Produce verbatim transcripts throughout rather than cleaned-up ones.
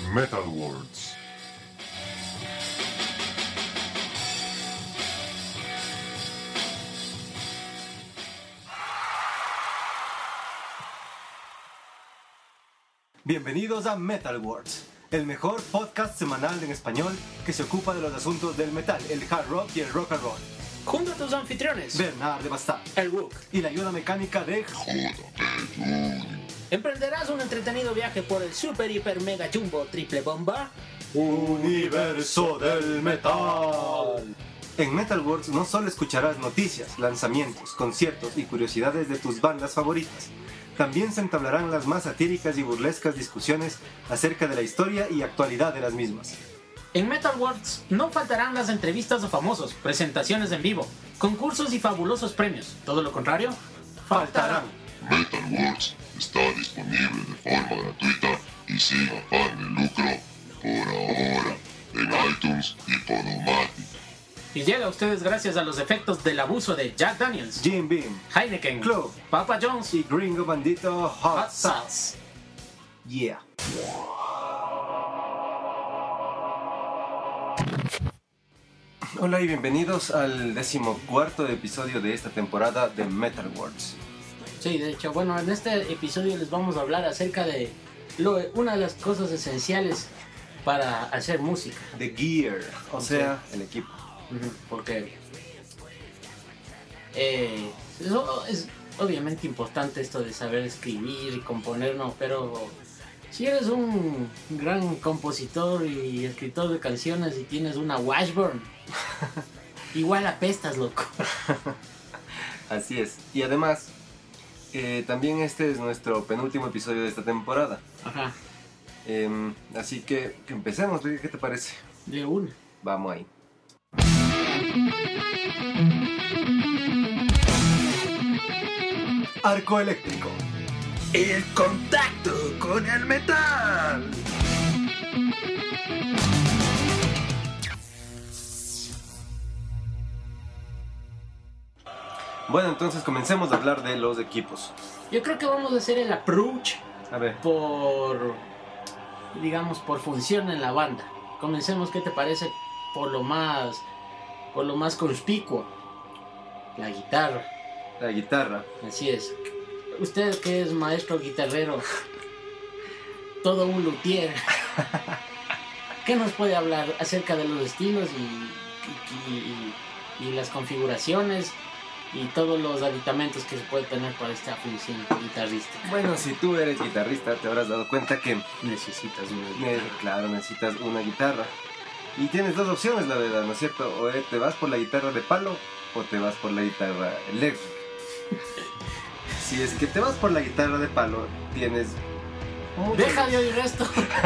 Metal Words. Bienvenidos a Metal Words, el mejor podcast semanal en español que se ocupa de los asuntos del metal, el hard rock y el rock and roll. Junto a tus anfitriones, Bernard de Bastard, el Wook, y la ayuda mecánica de... emprenderás un entretenido viaje por el super, hiper, mega, jumbo, triple bomba Universo del Metal. En Metal Words no solo escucharás noticias, lanzamientos, conciertos y curiosidades de tus bandas favoritas. También se entablarán las más satíricas y burlescas discusiones acerca de la historia y actualidad de las mismas. En Metal Words no faltarán las entrevistas a famosos, presentaciones en vivo, concursos y fabulosos premios. Todo lo contrario, faltarán. Metal Words está disponible de forma gratuita y sin afán de lucro por ahora en iTunes y Podomatic. Y llega a ustedes gracias a los efectos del abuso de Jack Daniels, Jim Beam, Heineken, Club, Papa John's y Gringo Bandito Hot, Hot Sauce. Sauce. Yeah. Hola y bienvenidos al decimocuarto episodio de esta temporada de Metal Words. Sí, de hecho, bueno, en este episodio les vamos a hablar acerca de lo, una de las cosas esenciales para hacer música. The Gear, o sea, el equipo. Ujú, porque eh, eso es obviamente importante, esto de saber escribir y componer, ¿no? Pero si eres un gran compositor y escritor de canciones y tienes una Washburn, igual apestas, loco. Así es. Y además, eh, también este es nuestro penúltimo episodio de esta temporada. Ajá, Eh, así que, que empecemos, Ricky, ¿qué te parece? de una. Vamos ahí. Arco eléctrico. El contacto con el metal. Bueno, entonces comencemos a hablar de los equipos. Yo creo que vamos a hacer el approach A ver, por, digamos, por función en la banda. Comencemos, ¿qué te parece? Por lo más, por lo más conspicuo, la guitarra. la guitarra. Así es. Usted que es maestro guitarrero, todo un luthier, ¿qué nos puede hablar acerca de los estilos y, y, y, y las configuraciones y todos los aditamentos que se puede tener para esta función guitarrística? Bueno, si tú eres guitarrista, te habrás dado cuenta que, Necesitas una eh, guitarra. claro, necesitas una guitarra. Y tienes dos opciones, la verdad, ¿no es cierto? O eh, te vas por la guitarra de palo o te vas por la guitarra eléctrica. Si es que te vas por la guitarra de palo, tienes mucho... Deja de oír esto.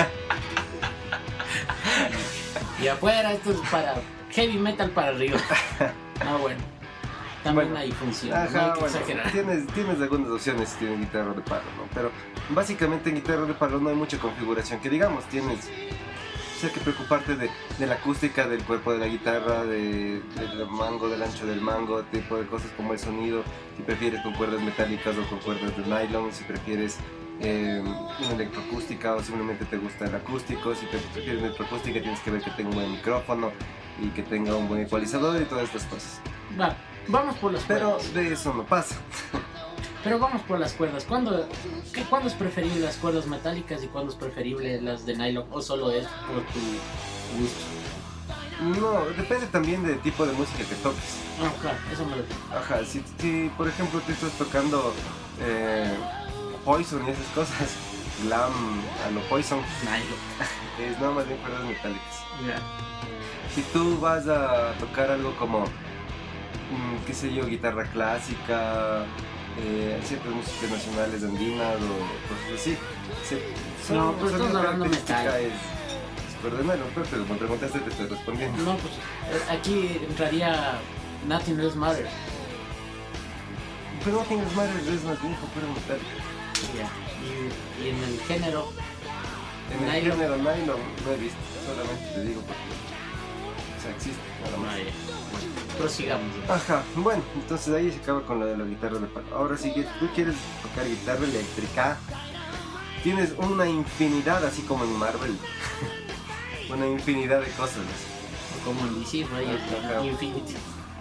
Y afuera, esto es para heavy metal para arriba. Ah, bueno. También Bueno, hay funciones, no hay Ajá, que bueno, exagerar. tienes, tienes algunas opciones si tienes guitarra de palo, ¿no? Pero básicamente en guitarra de palo no hay mucha configuración, que digamos, tienes... O sea, que preocuparte de, de la acústica del cuerpo de la guitarra, de, del mango, del ancho del mango, tipo de cosas como el sonido, si prefieres con cuerdas metálicas o con cuerdas de nylon, si prefieres eh, una electroacústica o simplemente te gusta el acústico, si te prefieres una electroacústica tienes que ver que tenga un buen micrófono y que tenga un buen ecualizador y todas estas cosas. Va, vamos por las Pero cuerdas. de eso no pasa. Pero vamos por las cuerdas. ¿Cuándo, qué, ¿Cuándo es preferible las cuerdas metálicas y cuándo es preferible las de nylon? ¿O solo es por tu gusto? No, depende también del tipo de música que toques. Ah, claro, eso me lo digo. Ajá, si, si por ejemplo tú estás tocando eh, Poison y esas cosas, glam a lo Poison, Nylon. es nada más bien cuerdas metálicas. Ya. Si tú vas a tocar algo como, mm, qué sé yo, guitarra clásica, eh, ciertas músicas nacionales andinas o cosas así, se, No, su pero sonido estamos hablando característica metal. es, es cuerda de nylon, pero como preguntaste te estoy respondiendo. No, pues eh, aquí entraría Nothing Else Matters. Pero no tienes madre, es más bien con cuerda metálica. Ya. Y, y en el género, En el Nylon. género nylon no he visto, solamente te digo porque, o sea, existe, nada más. vaya, prosigamos. Ajá, bueno, entonces ahí se acaba con lo de la guitarra de palo. Ahora si tú quieres tocar guitarra eléctrica, tienes una infinidad, así como en Marvel. Una infinidad de cosas. O como en D C, Rayos Ajá. Infinity.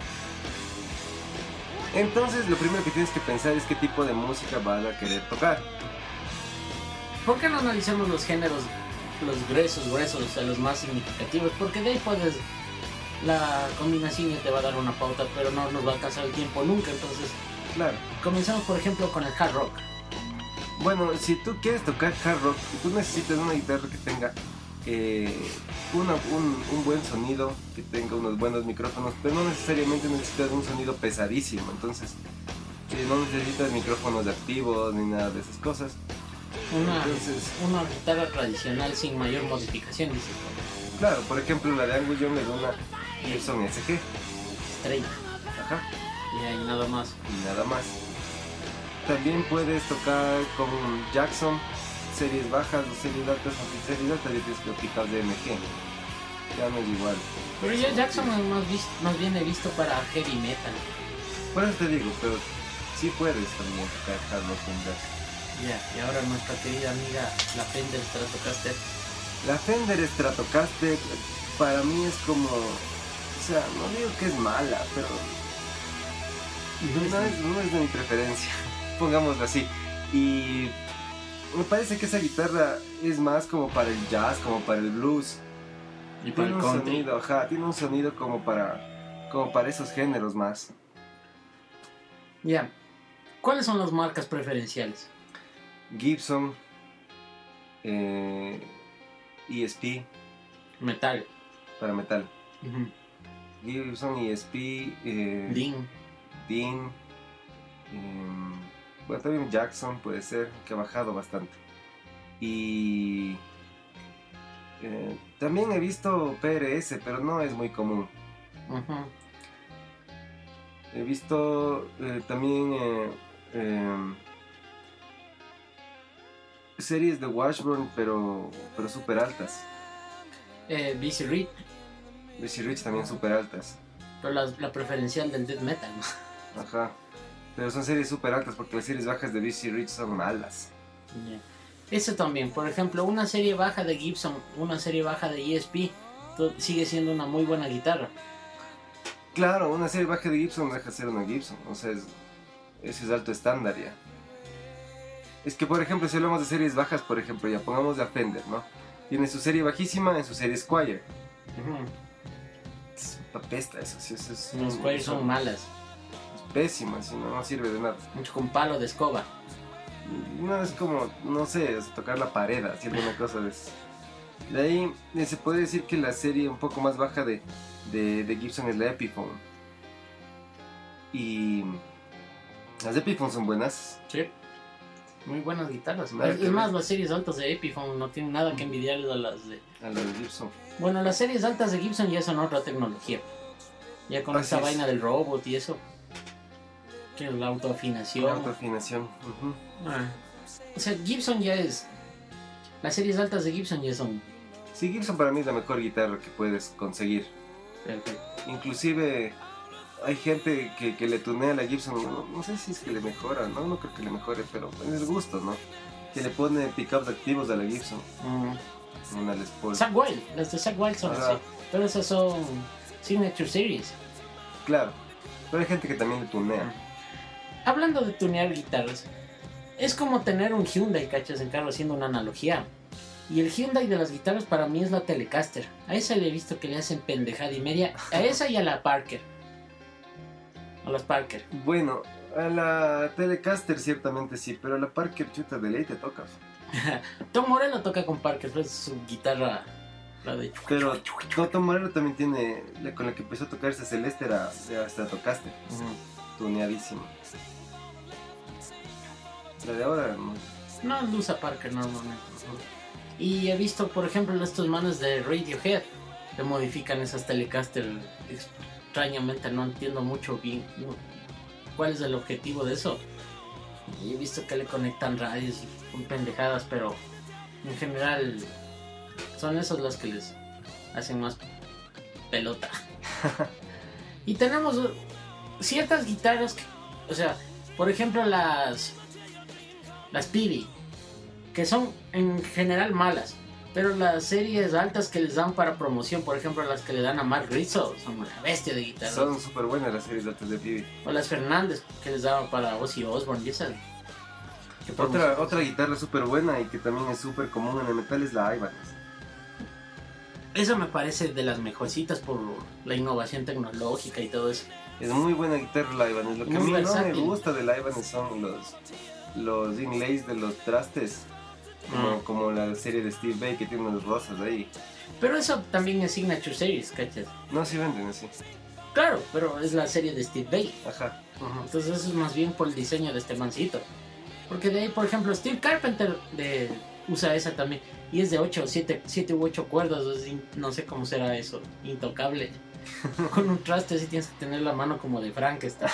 Entonces lo primero que tienes que pensar es qué tipo de música vas a querer tocar. ¿Por qué no analizamos los géneros, los gruesos, gruesos, o sea, los más significativos? Porque de ahí puedes, la combinación ya te va a dar una pauta, pero no nos va a alcanzar el tiempo nunca. Entonces, Claro. comenzamos por ejemplo con el hard rock. Bueno, si tú quieres tocar hard rock, tú necesitas una guitarra que tenga eh, una- un, un buen sonido, que tenga unos buenos micrófonos, pero no necesariamente necesitas un sonido pesadísimo. Entonces, eh, no necesitas micrófonos activos ni nada de esas cosas. Una, Entonces- una guitarra tradicional sin mayor modificación, dices, Claro, por ejemplo, la de Angus Young es una Gibson S G. straight, Ajá. y hay nada más. Y nada más. También puedes tocar con Jackson, series bajas o series altas, aunque series altas ya tienes que aplicar de M G. Ya no es igual. Pero ya Jackson es más, vis- más bien he visto para heavy metal. Por eso te digo, pero sí puedes también tocar hard rock con Jackson. Ya, y ahora nuestra querida amiga, la Fender Stratocaster. La Fender Stratocaster para mí es como, o sea, no digo que es mala, pero no es, no es de mi preferencia, pongámoslo así. Y me parece que esa guitarra es más como para el jazz, como para el blues. Y para Tiene el un country. sonido, ajá, tiene un sonido como para, como para esos géneros más. Ya. ¿Cuáles son las marcas preferenciales? Gibson, eh, E S P Metal. para metal. Ujú. Gibson, E S P, eh, Dean. Dean, em, bueno, también Jackson puede ser, que ha bajado bastante. Y eh, también he visto P R S, pero no es muy común. Ujú. He visto eh, también eh, em, series de Washburn, pero, pero súper altas. Eh, B C Rich. B C Rich también súper altas. Pero la, la preferencial del death metal. Ajá. Pero son series súper altas porque las series bajas de B C Rich son malas. Ya. Eso también. Por ejemplo, una serie baja de Gibson, una serie baja de E S P, to- sigue siendo una muy buena guitarra. Claro, una serie baja de Gibson no deja de ser una Gibson. O sea, es, ese es alto estándar ya. Es que, por ejemplo, si hablamos de series bajas, por ejemplo, ya pongamos a Fender, ¿no? Tiene su serie bajísima en su serie Squire. Ujú. Es una pesta eso, sí, eso es, Los Squires son malas. es pésima, así, no, no sirve de nada. Mucho con palo de escoba. No es como, no sé, es tocar la pared, así alguna cosa de eso. De ahí eh, se puede decir que la serie un poco más baja de, de, de Gibson es la Epiphone. Y las Epiphone son buenas. Sí. Muy buenas guitarras. Nada Es, que es más, ver. las series altas de Epiphone no tienen nada que envidiarles a las de... A la de Gibson. Bueno, las series altas de Gibson ya son otra tecnología. Ya con Así esa es. vaina del robot y eso. Que es la autoafinación. La autoafinación. Ujú. Ah. O sea, Gibson ya es... Las series altas de Gibson ya son... Sí, Gibson para mí es la mejor guitarra que puedes conseguir. Perfecto. Inclusive hay gente que, que le tunea a la Gibson, no, no sé si es que le mejora, no, no creo que le mejore, pero es el gusto, ¿no? Que le pone pickups activos a la Gibson, Mm. una Les Paul. Zack Wild, las de Zack Wild son Ajá. así. Pero esas son Signature Series. Claro, pero hay gente que también le tunea. Hablando de tunear guitarras, es como tener un Hyundai, cachas, en carro, haciendo una analogía. Y el Hyundai de las guitarras para mí es la Telecaster. A esa le he visto que le hacen pendejada y media. A esa y a la Parker. A las Parker. Bueno, a la Telecaster ciertamente sí, pero a la Parker chuta de ley te tocas. Tom Morello toca con Parker, pero es su guitarra. La de... Pero Toto Morello también tiene, la con la que empezó a tocar esa Celeste era era Stratocaster, Ujú. tuneadísima. La de ahora no. No lo usa Parker normalmente. Y he visto, por ejemplo, estos manes de Radiohead que modifican esas Telecaster extrañamente. No entiendo mucho bien no, cuál es el objetivo de eso. Y he visto que le conectan radios y con pendejadas, pero en general son esos los que les hacen más pelota. Y tenemos ciertas guitarras que, o sea, por ejemplo las las P B, que son en general malas. Pero las series altas que les dan para promoción, por ejemplo las que le dan a Mark Rizzo, son una bestia de guitarra. Son súper buenas las series altas de Phoebe. O las Fernández que les daban para Ozzy Osbourne y esas. Otra, otra guitarra súper buena y que también es súper común en el metal es la Ibanez. Eso me parece de las mejorcitas por la innovación tecnológica y todo eso. Es muy buena guitarra la Ibanez. Lo que Muy a mí versátil. no me gusta de la Ibanez son los, los inlays de los trastes. Como, Mm. como la serie de Steve Vai que tiene unas rosas ahí. Pero eso también es Signature Series, ¿cachas? No, sí venden así. Claro, pero es la serie de Steve Vai. Ajá. Entonces eso es más bien por el diseño de este mancito. Porque de ahí, por ejemplo, Steve Carpenter de, usa esa también. Y es de ocho, siete u ocho cuerdas. Es in- no sé cómo será eso. Intocable. Con un traste así tienes que tener la mano como de Frankenstein.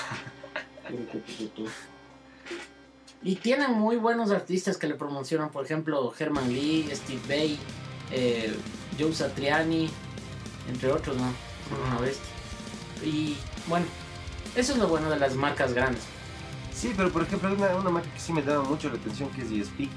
Y tienen muy buenos artistas que le promocionan. Por ejemplo, Herman Lee, Steve Vai, eh, Joe Satriani, entre otros, ¿no? Son una bestia. Y bueno, eso es lo bueno de las marcas grandes. Sí, pero por ejemplo hay una, una marca que sí me llama mucho la atención que es E S P.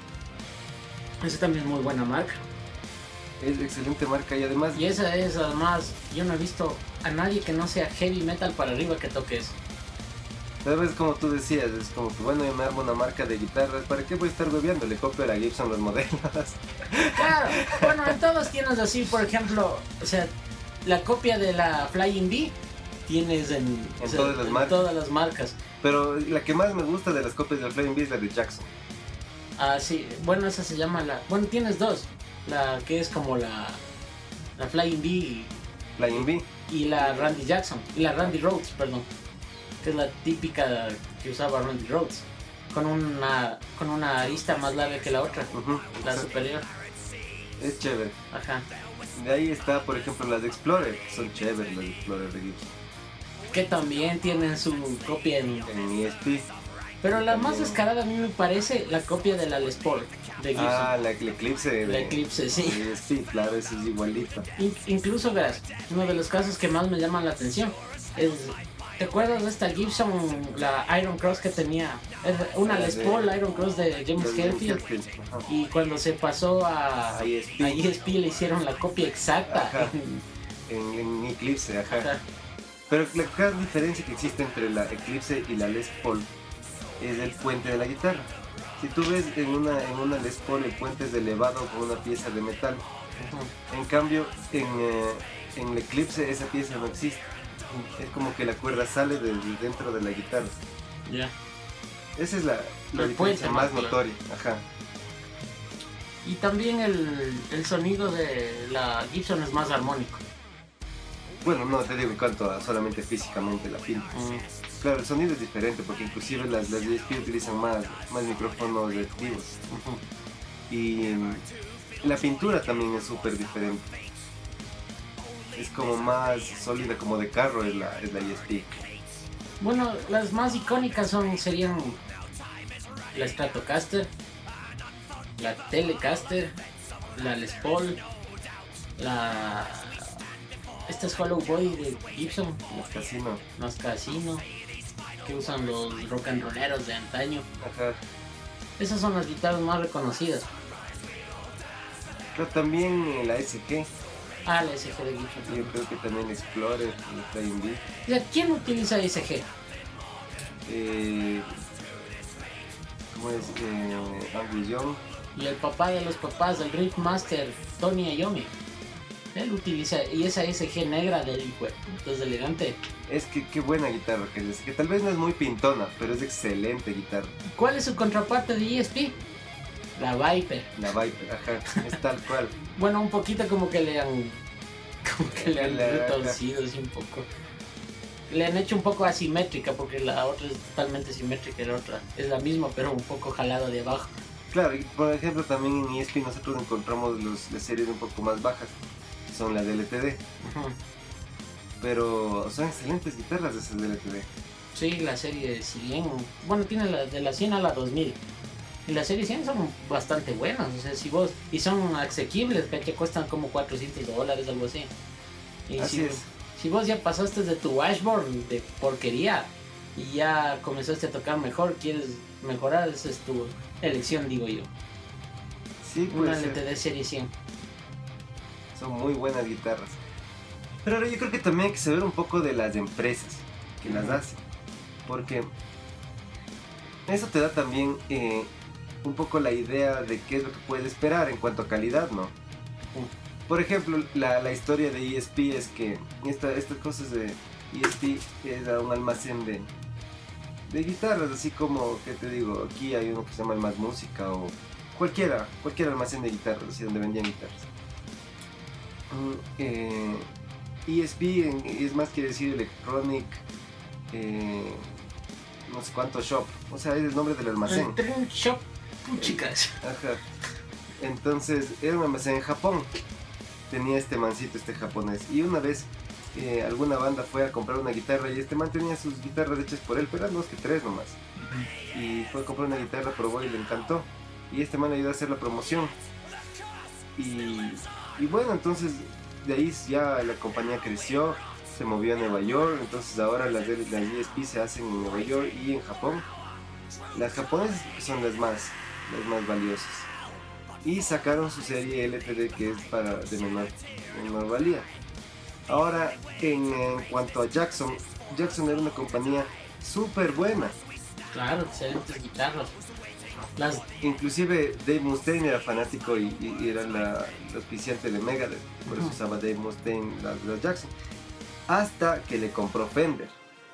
Esa también es muy buena marca. Es excelente marca y además Y esa es además, yo no he visto a nadie que no sea heavy metal para arriba que toque eso. tal vez como tú decías, es como que bueno, yo me armo una marca de guitarras, ¿para qué voy a estar bebiendo? Le copio a la Gibson los modelos. Claro, bueno, en todos tienes así, por ejemplo, o sea, la copia de la Flying V tienes en, En o sea, todas las en marcas. todas las marcas. Pero la que más me gusta de las copias del Flying V es la de Jackson. Ah, sí, bueno, esa se llama la... Bueno, tienes dos. La que es como la... La Flying V Flying V. y la Randy Jackson. Y la Randy Rhoads, perdón. Que es la típica que usaba Randy Rhoads. Con una, con una arista más larga que la otra. Ujú, La exacto. superior. Es chévere. Ajá. De ahí está, por ejemplo, las de Explorer. Son chéveres las de Explorer de Gibson. Que también tienen su copia en... En E S P. Pero la más descarada a mí me parece la copia de la Les Paul de Gibson. Ah, la, la Eclipse. De, La Eclipse, sí. de E S P, claro, eso es igualito. In- incluso, verás, uno de los casos que más me llaman la atención es... ¿Te acuerdas de esta Gibson, la Iron Cross que tenía? Es una La Les de- Paul Iron Cross de James Las de Hetfield. Hetfield, ajá. Y cuando se pasó a, A E S P. a E S P le hicieron la copia exacta. Ajá. En, en Eclipse, ajá. Ajá. Pero la gran diferencia que existe entre la Eclipse y la Les Paul es el puente de la guitarra. Si tú ves en una, en una Les Paul el puente es elevado con una pieza de metal. Ujú. En cambio, en, eh, en la Eclipse esa pieza no existe. Es como que la cuerda sale de dentro de la guitarra. Ya. Esa es la, la El diferencia puente, más más notoria. Ajá. Y también el, el sonido de la Gibson es más armónico. Bueno, no te digo en cuanto a solamente físicamente la pinta. Mm. Claro, el sonido es diferente porque inclusive las, las E S P utilizan más, más micrófonos reactivos. Ujú. Y mm, la pintura también es súper diferente. Es como más sólida, como de carro es la, es la E S P. Bueno, las más icónicas son serían la Stratocaster, la Telecaster, la Les Paul, la esta es Hollow Body de Gibson, Los casinos. los Casino, que usan los rock and rolleros de antaño. Ajá. Esas son las guitarras más reconocidas. Pero también eh, la S G. Ah, la S G de Gibson. Yo creo que también Explorer, el Flying V. O sea, ¿quién utiliza S G? Eh, ¿Cómo es? Eh, Angus Young. Y el papá de los papás del Riff Master, Tony Iommi. Él utiliza, y esa S G negra del hijo, entonces elegante. Es que qué buena guitarra que es. Que tal vez no es muy pintona, pero es excelente guitarra. ¿Cuál es su contraparte de E S P? La Viper. La Viper, ajá. Es tal cual. Bueno, un poquito como que le han, como que le han La- retorcido así un poco. Le han hecho un poco asimétrica porque la otra es totalmente simétrica y la otra es la misma pero un poco jalada de abajo. Claro, y por ejemplo también en E S P nosotros encontramos los, las series un poco más bajas. Son las de L T D. Ujú. Pero son excelentes guitarras esas de L T D. Sí, la serie cien, bueno, tiene la, de la cien a la dos mil. Y la serie cien son bastante buenas, o sea, si vos, y son asequibles, que cuestan como cuatrocientos dólares, algo así. Y Así si, es. si vos ya pasaste de tu Washburn de porquería y ya comenzaste a tocar mejor, quieres mejorar, esa es tu elección, digo yo. Sí, puede Una ser. L T D Serie cien. Son muy buenas guitarras. Pero ahora yo creo que también hay que saber un poco de las empresas que las hacen. Porque eso te da también eh, un poco la idea de qué es lo que puedes esperar en cuanto a calidad, ¿no? Por ejemplo, la, la historia de E S P es que esta, estas cosas de E S P era un almacén de, de guitarras, así como, ¿qué te digo? Aquí hay uno que se llama el Más Música o cualquiera, cualquier almacén de guitarras, así donde vendían guitarras. Mm, eh, E S P en- es más quiere decir Electronic, eh, no sé cuánto shop, o sea, es el nombre del almacén. El Tren Shop, puchicas. Ajá. Entonces, era un almacén en Japón. Tenía este mancito, este japonés. Y una vez eh, alguna banda fue a comprar una guitarra y este man tenía sus guitarras hechas por él, pero eran dos que tres nomás. Y fue a comprar una guitarra, probó y le encantó. Y este man le ayudó a hacer la promoción. Y, y bueno, entonces de ahí ya la compañía creció, se movió a Nueva York. Entonces ahora las, las E S P se hacen en Nueva York y en Japón. Las japonesas son las más, las más valiosas. Y sacaron su serie L T D que es para de menor, menor valía. Ahora, en, en cuanto a Jackson, Jackson era una compañía súper buena. Claro, excelentes guitarras. Las Inclusive Dave Mustaine era fanático y, y- y era la, el auspiciante de Megadeth. Por eso Ujú. usaba Dave Mustaine las las Jackson. Hasta que le compró Fender.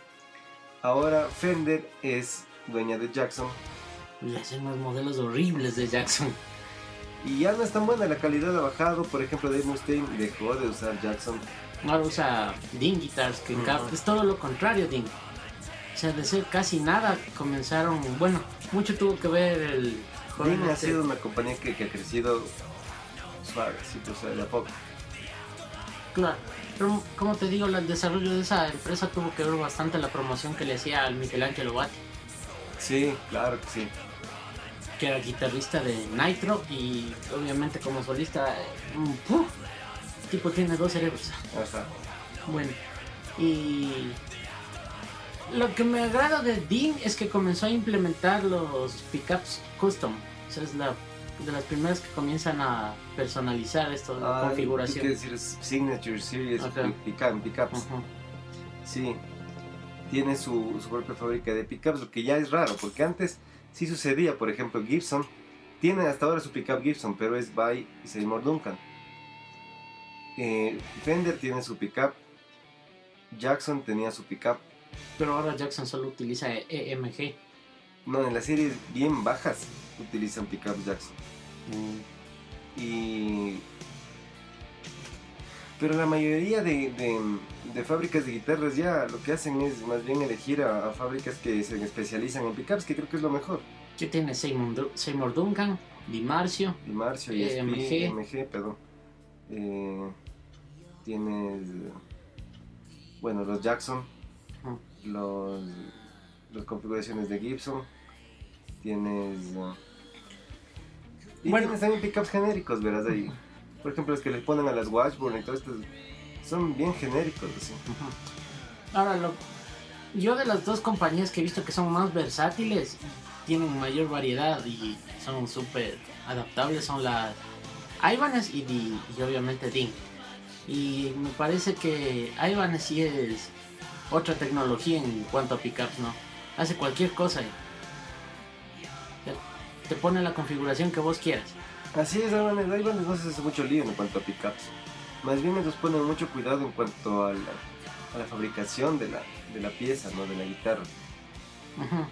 Ahora Fender es dueña de Jackson. y hacen unos modelos horribles de Jackson. Y ya no es tan buena, la calidad ha bajado. Por ejemplo, Dave Mustaine dejó de usar Jackson. Ahora usa Dean Guitars, que en Ujú. ca- es todo lo contrario, Dean. O sea, de ser casi nada, comenzaron. Bueno, mucho tuvo que ver el. con Dean ha este- sido una compañía que, que ha crecido suave, sí, o sea, de a poco. Claro, pero como te digo, el desarrollo de esa empresa tuvo que ver bastante la promoción que le hacía al Michelangelo Batti, Sí, claro que sí. que era guitarrista de Nitro y obviamente como solista, eh, mm, ¡puf! El tipo tiene dos cerebros. Ajá. Bueno, y lo que me agrada de Dean es que comenzó a implementar los pickups custom. O sea, es la de las primeras que comienzan a personalizar esto de la Ah, ¿tú configuración. quieres decir Signature Series Ajá. pick- Pickups? Ujú. Sí, tiene su, su propia fábrica de pickups, lo que ya es raro, porque antes sí sucedía. Por ejemplo, Gibson tiene hasta ahora su pickup Gibson, pero es by Seymour Duncan. Eh, Fender tiene su pickup, Jackson tenía su pickup. Pero ahora Jackson solo utiliza E M G. No, en las series bien bajas utilizan pickups Jackson. Y pero la mayoría de, de, de fábricas de guitarras ya lo que hacen es más bien elegir a, a fábricas que se especializan en pickups, que creo que es lo mejor. ¿Qué tiene Seymour, Du- Seymour Duncan? Di Marcio. Y Marcio, y E M G. E M G, perdón. Eh, tienes, bueno, los Jackson, Ujú. los las configuraciones de Gibson, tienes uh, y Bueno. tienes también pickups genéricos, verás ahí. Por ejemplo, los que le ponen a las Washburn y todo esto son bien genéricos, así. Ujú. Ahora, lo, yo de las dos compañías que he visto que son más versátiles, tienen mayor variedad y son súper adaptables, son las Ibanez y, Di- y obviamente Dean. Y me parece que Ibanez sí es otra tecnología en cuanto a pickups, ¿no? Hace cualquier cosa y te- te pone la configuración que vos quieras. Así es, Ibanez, Ibanez no se hace mucho lío en cuanto a pickups. Más bien ellos ponen mucho cuidado en cuanto a la, a la fabricación de la, de la pieza, ¿no? De la guitarra. Ujú.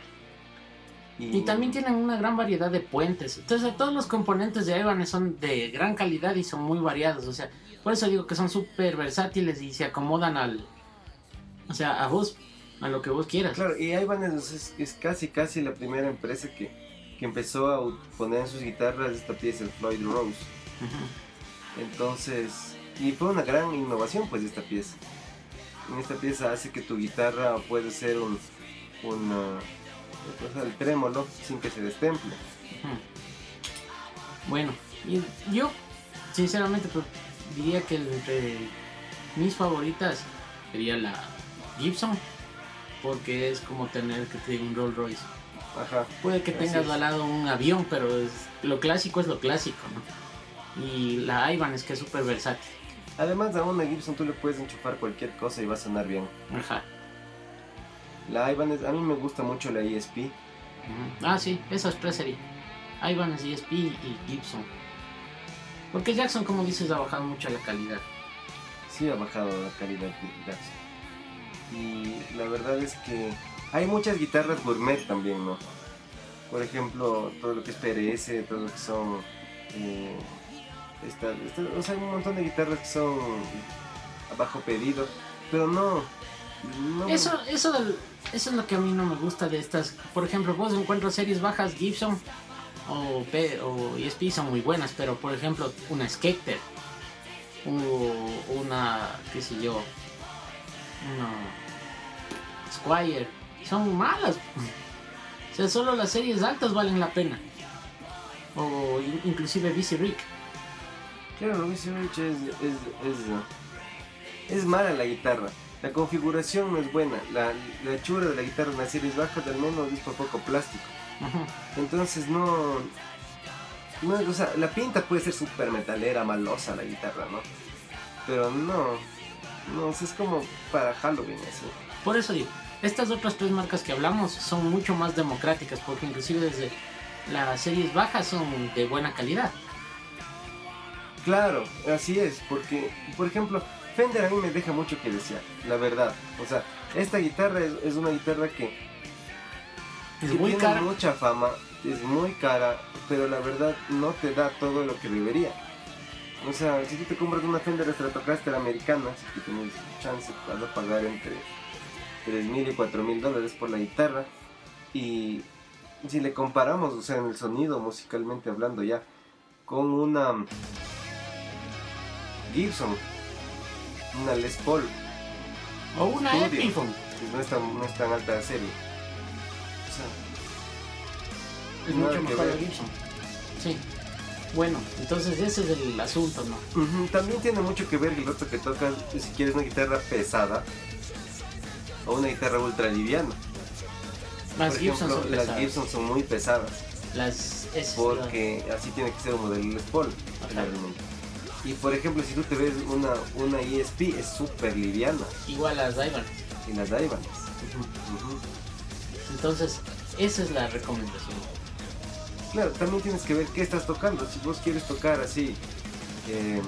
Y también tienen una gran variedad de puentes. Entonces todos los componentes de Ibanez son de gran calidad y son muy variados. O sea, por eso digo que son súper versátiles y se acomodan al... O sea, a vos, a lo que vos quieras. Claro, y Ibanez es, es casi casi la primera empresa que, que empezó a u- poner en sus guitarras esta pieza, el Floyd Rose. Ujú. Entonces, y fue una gran innovación pues esta pieza. En esta pieza hace que tu guitarra puede ser un, un uh, o sea, el trémolo sin que se destemple. Ujú. Bueno, y yo sinceramente pues, diría que entre mis favoritas sería la Gibson, porque es como tener que tener un Rolls Royce. Ajá. Puede que Así tengas es. al lado un avión, pero es- lo clásico es lo clásico, ¿no? Y la Ibanez, que es súper versátil. Además, a una Gibson tú le puedes enchufar cualquier cosa y va a sonar bien. Ajá. La Ibanez, a mí me gusta mucho la E S P. Ujú. Ah, sí, esa es Presley. Ibanez, E S P y Gibson. Porque Jackson, como dices, ha bajado mucho la calidad. Sí ha bajado la calidad de Jackson. Y la verdad es que hay muchas guitarras gourmet también, ¿no? Por ejemplo, todo lo que es P R S, todo lo que son... Eh, esta, esta- o sea, hay un montón de guitarras que son a bajo pedido, pero no... no Eso, eso, del- eso es lo que a mí no me gusta de estas. Por ejemplo, vos encuentras series bajas Gibson o, P, o E S P son muy buenas, pero por ejemplo, una Skeeter o una, qué sé yo, una Squire, son malas. O sea, solo las series altas valen la pena. O in- inclusive B C Rick. Claro, B C Rich es, es, es, es mala la guitarra. La configuración no es buena. La, la hechura de la guitarra en las series bajas al menos es por poco plástico. Ajá. Entonces no, no... O sea, la pinta puede ser súper metalera, malosa la guitarra, ¿no? Pero no... No, o sea, es como para Halloween, así. Por eso digo, estas otras tres marcas que hablamos son mucho más democráticas, porque inclusive desde las series bajas son de buena calidad. Claro, así es, porque, por ejemplo, Fender a mí me deja mucho que desear, la verdad. O sea, esta guitarra es, es una guitarra que, Es que muy tiene cara. mucha fama, es muy cara, pero la verdad no te da todo lo que debería. O sea, si tú te compras una Fender Stratocaster americana, si tú tienes chance, vas a pagar entre tres mil y cuatro mil dólares por la guitarra. Y si le comparamos, o sea, en el sonido, musicalmente hablando ya, con una Gibson, una Les Paul, O una Studio, Epiphone. que no es tan, no es tan alta de serie. O sea, Es nada mucho que mejor la ver. Gibson. Sí. Bueno, entonces ese es el asunto, ¿no? Ujú, también tiene mucho que ver el otro que tocas, si quieres una guitarra pesada o una guitarra ultra liviana. Las Por Gibson ejemplo, son las pesadas. Gibson son muy pesadas, Las es, porque así tiene que ser un modelo Les Paul, generalmente. Y por ejemplo, si tú te ves una, una E S P, es súper liviana, igual las Ibanez. y las Ibanez. Entonces, esa es la recomendación. Claro, también tienes que ver qué estás tocando. Si vos quieres tocar así eh,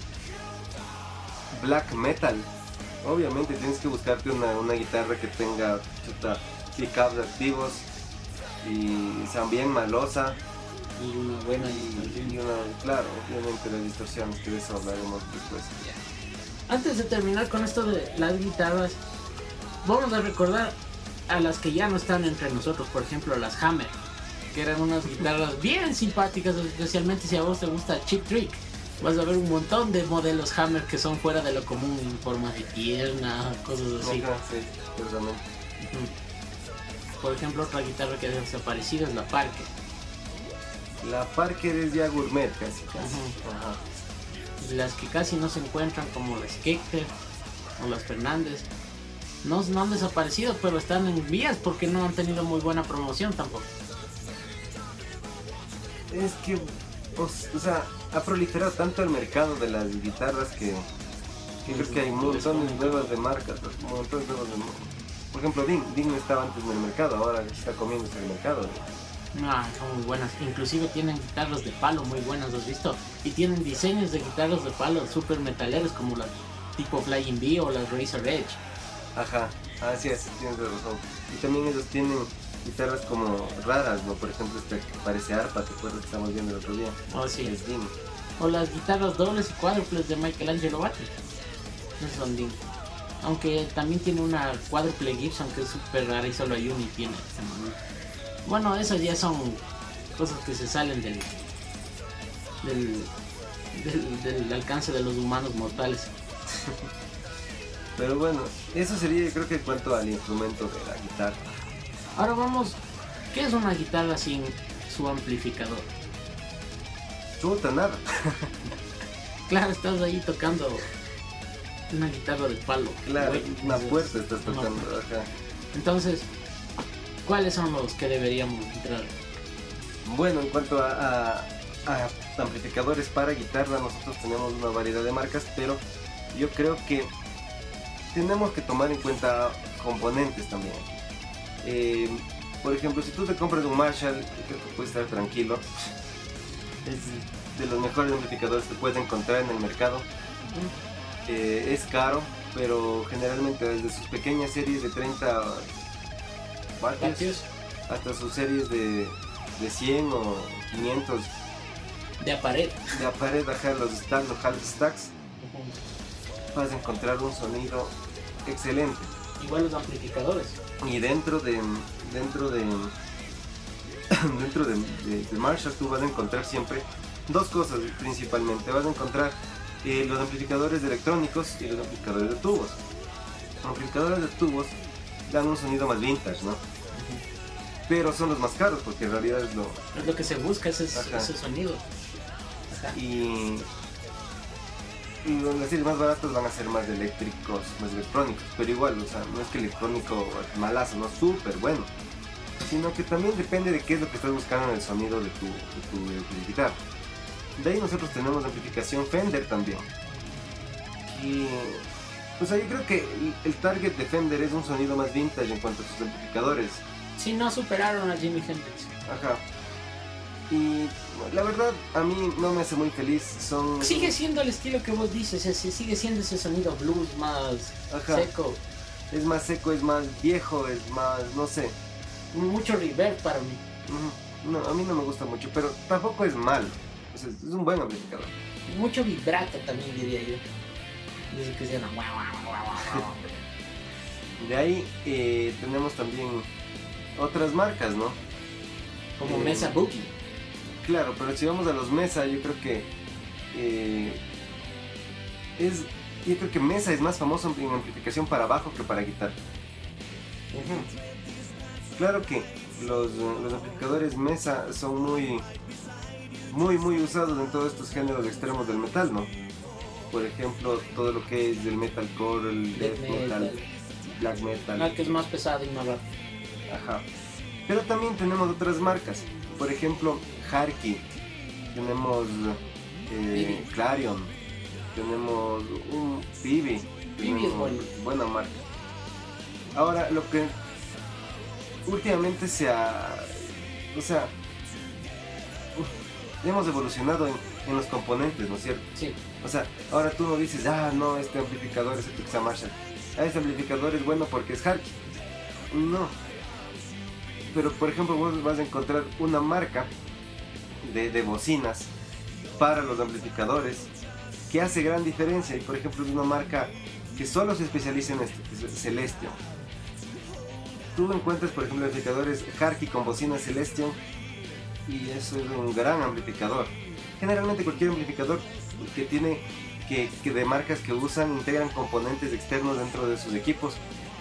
black metal, obviamente tienes que buscarte una, una guitarra que tenga chuta, pickups activos y sean bien malosa. Y una buena Y, distorsión. y una, claro, obviamente las distorsiones, que de eso hablaremos después. Antes de terminar con esto de las guitarras, vamos a recordar a las que ya no están entre nosotros. Por ejemplo, las Hammer, que eran unas guitarras bien simpáticas, especialmente si a vos te gusta Cheap Trick. Vas a ver un montón de modelos Hammer que son fuera de lo común, en forma de pierna, cosas así. Ajá, sí, ciertamente. Ujú. Por ejemplo, otra guitarra que ha desaparecido es la Parker. La Parker es ya gourmet casi, casi. Ujú. Ajá. Las que casi no se encuentran, como las Skeeter o las Fernández, no, no han desaparecido, pero están en vías porque no han tenido muy buena promoción tampoco. Es que, o, o sea, ha proliferado tanto el mercado de las guitarras que, que creo que hay montones nuevas de marcas, montones nuevas de marcas. Por ejemplo, Dean, Dean estaba antes en el mercado, ahora está comiéndose el mercado. Ah, son muy buenas. Inclusive tienen guitarras de palo muy buenas, ¿has visto? Y tienen diseños de guitarras de palo super metaleros como las tipo Flying V o las Razor Edge. Ajá, así es, tienes razón. Y también ellos tienen guitarras como raras, ¿no? Por ejemplo, esta que parece arpa, ¿te acuerdas que estamos viendo el otro día? Oh, sí. Es Dean. O las guitarras dobles y cuádruples de Michelangelo Batti. Esas son Dean. Aunque también tiene una cuádruple Gibson que es súper rara y solo hay una y tiene. Bueno, esas ya son cosas que se salen del del, del, del alcance de los humanos mortales. Pero bueno, eso sería creo que en cuanto al instrumento de la guitarra. Ahora vamos, ¿qué es una guitarra sin su amplificador? Chuta, nada. Claro, estás ahí tocando una guitarra de palo. Claro, Güey, una entonces, puerta estás una tocando, puerta. ajá. Entonces, ¿Cuáles son los que deberíamos entrar? Bueno, en cuanto a, a, a amplificadores para guitarra, nosotros tenemos una variedad de marcas, pero yo creo que tenemos que tomar en cuenta componentes también. Eh, por ejemplo, si tú te compras un Marshall, creo que puedes estar tranquilo. Es de los mejores amplificadores que puedes encontrar en el mercado. Eh, es caro, pero generalmente desde sus pequeñas series de treinta vatios hasta sus series de, de cien o quinientos De a pared. de a pared, bajar los stacks o half stacks, vas a encontrar un sonido excelente. Igual los amplificadores. Y dentro de dentro de dentro de, de, de Marshall tú vas a encontrar siempre dos cosas principalmente. Vas a encontrar eh, los amplificadores electrónicos y los amplificadores de tubos. Los amplificadores de tubos dan un sonido más vintage, ¿no? Pero son los más caros porque en realidad es lo... Es lo que se busca, ese, ese sonido. Ajá. Y, y las series más baratas van a ser más eléctricos, más electrónicos, pero igual, o sea, no es que electrónico es malazo, no, súper bueno, sino que también depende de qué es lo que estás buscando en el sonido de tu, de tu, de tu guitarra. De ahí nosotros tenemos amplificación Fender también. Y, o sea, yo creo que el, el target de Fender es un sonido más vintage en cuanto a sus amplificadores. Si no superaron a Jimi Hendrix. Ajá. Y la verdad a mí no me hace muy feliz. Son... Sigue siendo el estilo que vos dices, ese, sigue siendo ese sonido blues más Ajá. seco. Es más seco, es más viejo, es más, no sé. Mucho reverb para mí. No, a mí no me gusta mucho, pero tampoco es malo. O sea, es un buen amplificador. Mucho vibrato también diría yo. Desde que suena guau, guau, guau, guau. De ahí eh, tenemos también otras marcas, ¿no? Como Eh, Mesa Boogie. Claro, pero si vamos a los Mesa, yo creo que eh, es, yo creo que Mesa es más famoso en amplificación para bajo que para guitarra. Uh-huh. Claro que los, los amplificadores Mesa son muy, muy, muy usados en todos estos géneros extremos del metal, ¿no? Por ejemplo, todo lo que es el metalcore, el death metal, metal, black metal. Ah, que es más pesado y más rápido. Ajá. Pero también tenemos otras marcas, por ejemplo Harky, tenemos eh, Clarion, tenemos un Pibi, Pibi es bueno. Buena marca. Ahora lo que últimamente se ha, o sea, hemos evolucionado en, en los componentes, ¿no es cierto? Sí. O sea, ahora tú no dices, ah no, este amplificador es el Pixar Marshall, ah, este amplificador es bueno porque es Harky. No. Pero por ejemplo vos vas a encontrar una marca de, de bocinas para los amplificadores que hace gran diferencia, y por ejemplo es una marca que solo se especializa en esto, que es Celestion. Tú encuentras por ejemplo amplificadores Harky con bocina Celestion y eso es un gran amplificador. Generalmente cualquier amplificador que tiene que, que de marcas que usan integran componentes externos dentro de sus equipos.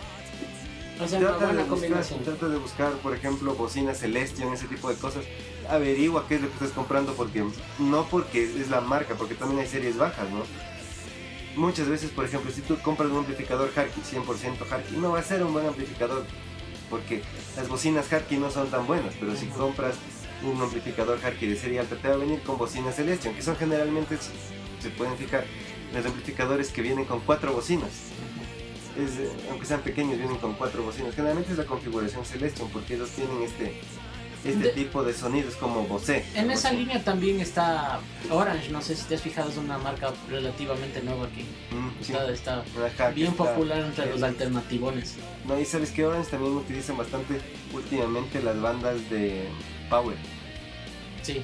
O sea, Trata, una buena de buscar, combinación. trata de buscar, por ejemplo, bocinas Celestion, ese tipo de cosas. Averigua qué es lo que estás comprando, porque no porque es la marca, porque también hay series bajas, ¿no? Muchas veces, por ejemplo, si tú compras un amplificador Harky, cien por ciento Harky, no va a ser un buen amplificador, porque las bocinas Harky no son tan buenas, pero si compras un amplificador Harky de serie alta, te va a venir con bocinas Celestion, que son generalmente, se pueden fijar, los amplificadores que vienen con cuatro bocinas. Es, eh, aunque sean pequeños, vienen con cuatro bocinas. Generalmente es la configuración Celestion, porque ellos tienen este, este de, tipo de sonidos como Bose. En esa Bose. línea también está Orange, no sé si te has fijado, es una marca relativamente nueva aquí. Mm, Está, sí. está Ajá, bien está, popular entre eh, los alternativones. No, y sabes que Orange también utilizan bastante últimamente las bandas de Power. Sí.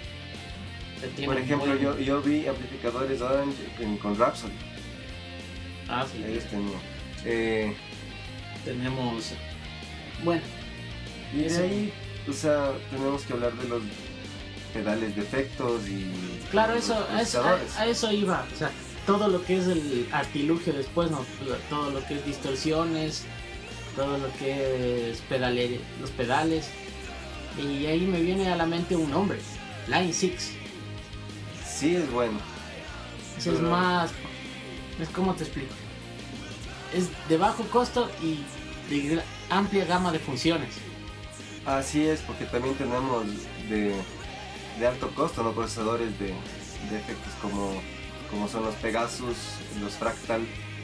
Por ejemplo, buen... yo, yo vi amplificadores Orange con, con Rhapsody. Ah, sí. Ellos tenían. Eh, tenemos, bueno, y de ahí, o sea, tenemos que hablar de los pedales de efectos y claro, eso, a eso, a, a eso iba, o sea, todo lo que es el artilugio después, no, todo lo que es distorsiones, todo lo que es pedale, los pedales, y ahí me viene a la mente un nombre, Line six. Sí, es bueno. Eso pero... es más, es como te explico. Es de bajo costo y de amplia gama de funciones. Así es, porque también tenemos de, de alto costo, ¿no? Procesadores de, de efectos como, como son los Pegasus, los Fractal.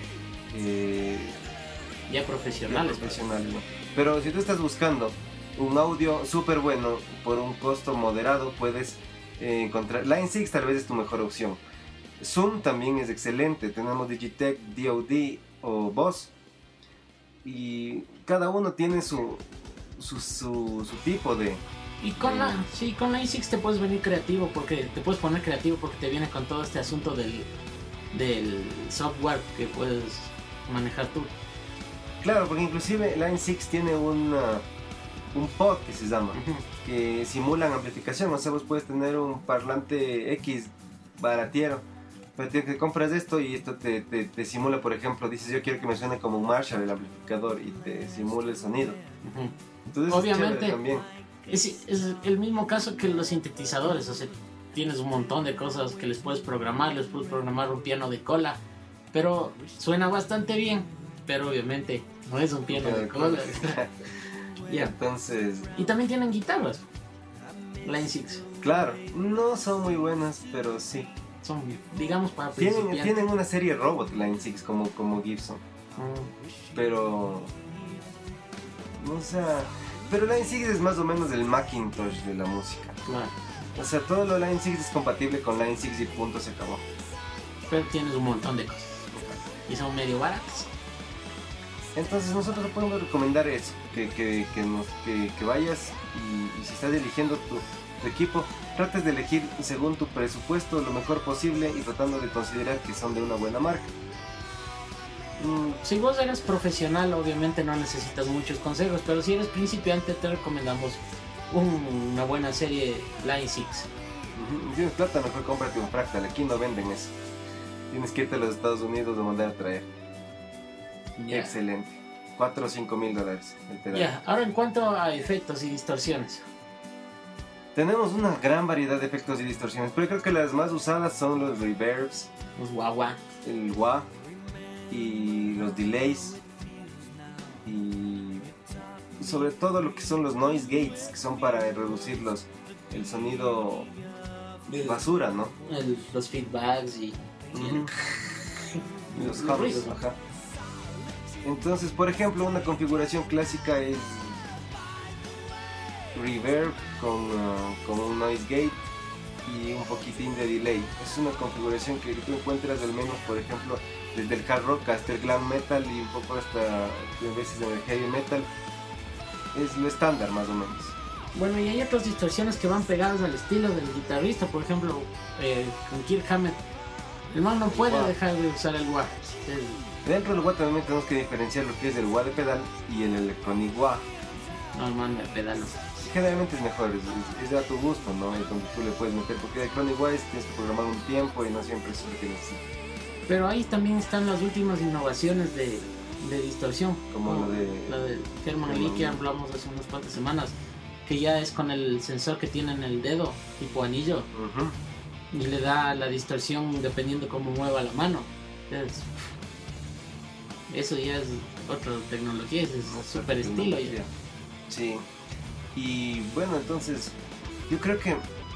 Eh, ya profesionales. Ya profesionales, ¿no? Pero si tú estás buscando un audio súper bueno por un costo moderado, puedes eh, encontrar... Line six tal vez es tu mejor opción. Zoom también es excelente. Tenemos Digitech, D O D o Boss. Y cada uno tiene su, su, su, su tipo de... Y con la, sí, con la i seis te puedes venir creativo, porque te puedes poner creativo porque te viene con todo este asunto del, del software que puedes manejar tú. Claro, porque inclusive Line six tiene una, un pod que se llama, que simulan amplificación. O sea, vos puedes tener un parlante X baratiero, pero te compras esto y esto te, te, te simula, por ejemplo, dices yo quiero que me suene como un Marshall el amplificador y te simula el sonido. Uh-huh. Entonces obviamente es también. Es, es el mismo caso que los sintetizadores, o sea, tienes un montón de cosas que les puedes programar, les puedes programar un piano de cola, pero suena bastante bien, pero obviamente no es un piano de cola. Yeah. Entonces... Y también tienen guitarras, Line six. Claro, no son muy buenas, pero sí. Son, digamos, para tienen, principiantes. tienen una serie robot Line six como, como Gibson. Mm. Pero... O sea... Pero Line six es más o menos el Macintosh de la música. Claro. O sea, todo lo Line six es compatible con Line six y punto, se acabó. Pero tienes un montón de cosas. Y son medio baratas. Entonces nosotros te podemos recomendar eso, que, que, que, nos, que, que vayas y, y si estás eligiendo tu, tu equipo, trates de elegir según tu presupuesto lo mejor posible y tratando de considerar que son de una buena marca. Mm, si vos eres profesional, obviamente no necesitas muchos consejos, pero si eres principiante te recomendamos un, una buena serie Line six. Uh-huh. Si tienes plata, mejor cómprate un Fractal, aquí no venden eso. Tienes que irte a los Estados Unidos a mandar a traer. Yeah. Excelente. cuatro o cinco mil dólares el pedal. Yeah. Ahora en cuanto a efectos y distorsiones. Tenemos una gran variedad de efectos y distorsiones, pero creo que las más usadas son los reverbs, los wah-wah, el wah y los delays y sobre todo lo que son los noise gates, que son para reducir los, el sonido el, basura, ¿no? El, los feedbacks y, uh-huh. y los hums, ajá. Entonces, por ejemplo, una configuración clásica es reverb con, uh, con un noise gate y un poquitín de delay. Es una configuración que tú encuentras al menos, por ejemplo, desde el hard rock hasta el glam metal y un poco hasta a veces en el heavy metal. Es lo estándar más o menos. Bueno, y hay otras distorsiones que van pegadas al estilo del guitarrista. Por ejemplo, eh, con Kirk Hammett, el man no puede wow. dejar de usar el wah. El, Dentro del wah también tenemos que diferenciar lo que es el wah de pedal y el electronic wah. No, el man de pedal no. Generalmente es mejor, es, es a tu gusto, ¿no? Es donde tú le puedes meter, porque el electronic wah es, tienes que programar un tiempo y no siempre es lo que necesitas. Pero ahí también están las últimas innovaciones de, de distorsión. Como, como lo de... La de Herman Lee que hablamos hace unas cuantas semanas, que ya es con el sensor que tiene en el dedo, tipo anillo. Uh-huh. Y le da la distorsión dependiendo cómo mueva la mano. Entonces, eso ya es otra tecnología, es súper estilo ya. Sí. Y bueno, entonces yo creo que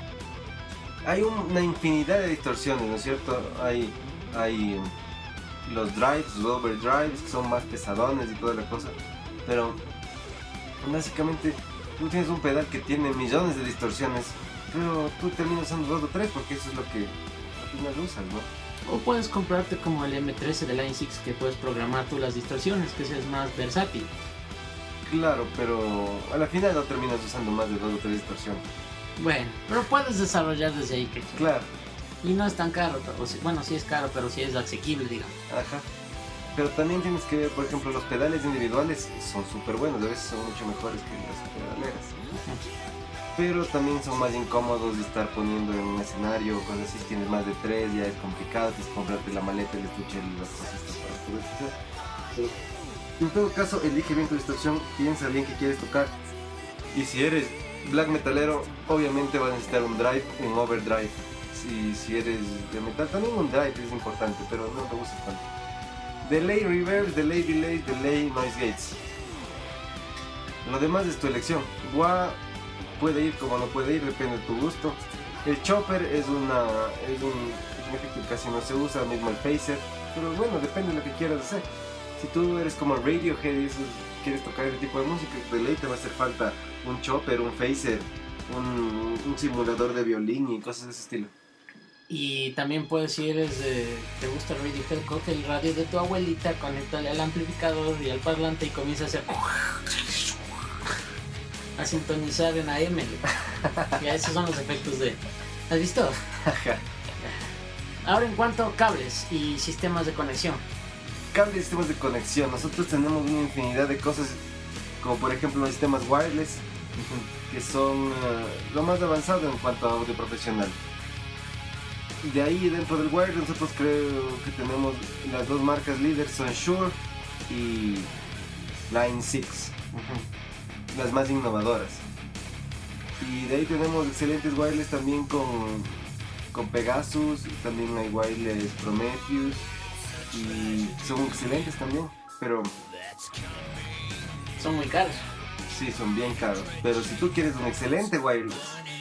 hay una infinidad de distorsiones, ¿no es cierto? Hay, hay los drives, los overdrives, que son más pesadones y toda la cosa. Pero básicamente tú tienes un pedal que tiene millones de distorsiones, pero tú terminas usando dos o tres porque eso es lo que al final usas, ¿no? O puedes comprarte como el eme trece de Line six, que puedes programar tú las distorsiones, que es más versátil. Claro, pero a la final no terminas usando más de dos o tres distorsiones. Bueno, pero puedes desarrollar desde ahí, que claro. Y no es tan caro, o sea, bueno, sí es caro, pero sí es asequible, digamos. Ajá. Pero también tienes que ver, por ejemplo, los pedales individuales son súper buenos, a veces son mucho mejores que las pedaleras. Ajá. Pero también son más incómodos de estar poniendo en un escenario, cuando así tienes más de tres ya es complicado, tienes que comprarte la maleta, el estuche y las cosas para poder hacer. Pero en todo caso, elige bien tu distorsión, piensa bien qué quieres tocar. Y si eres black metalero, obviamente vas a necesitar un drive, un overdrive. Si, si eres de metal, también un drive es importante, pero no te gusta tanto. Delay reverbs, delay delays, delay noise gates. Lo demás es tu elección. Wah puede ir como no puede ir, depende de tu gusto. El chopper es una es un, es un efecto que casi no se usa, mismo el phaser, pero bueno, depende de lo que quieras hacer. Si tú eres como Radiohead y eso, quieres tocar ese tipo de música, de ley te va a hacer falta un chopper, un phaser, un, un simulador de violín y cosas de ese estilo. Y también puedes, si eres de, te gusta Radiohead, coge el radio de tu abuelita, conéctale al amplificador y al parlante y comienza a hacer a sintonizar en A M. Y esos son los efectos de... ¿Has visto? Ahora en cuanto a cables y sistemas de conexión. Cables y sistemas de conexión. Nosotros tenemos una infinidad de cosas, como por ejemplo los sistemas wireless, que son uh, lo más avanzado en cuanto a audio profesional. De ahí dentro del wireless nosotros creo que tenemos las dos marcas líderes, son Shure y Line six. Las más innovadoras. Y de ahí tenemos excelentes wireless también con, con Pegasus, y también hay wireless Prometheus y son excelentes también, pero son muy caros. Sí, son bien caros, pero si tú quieres un excelente wireless,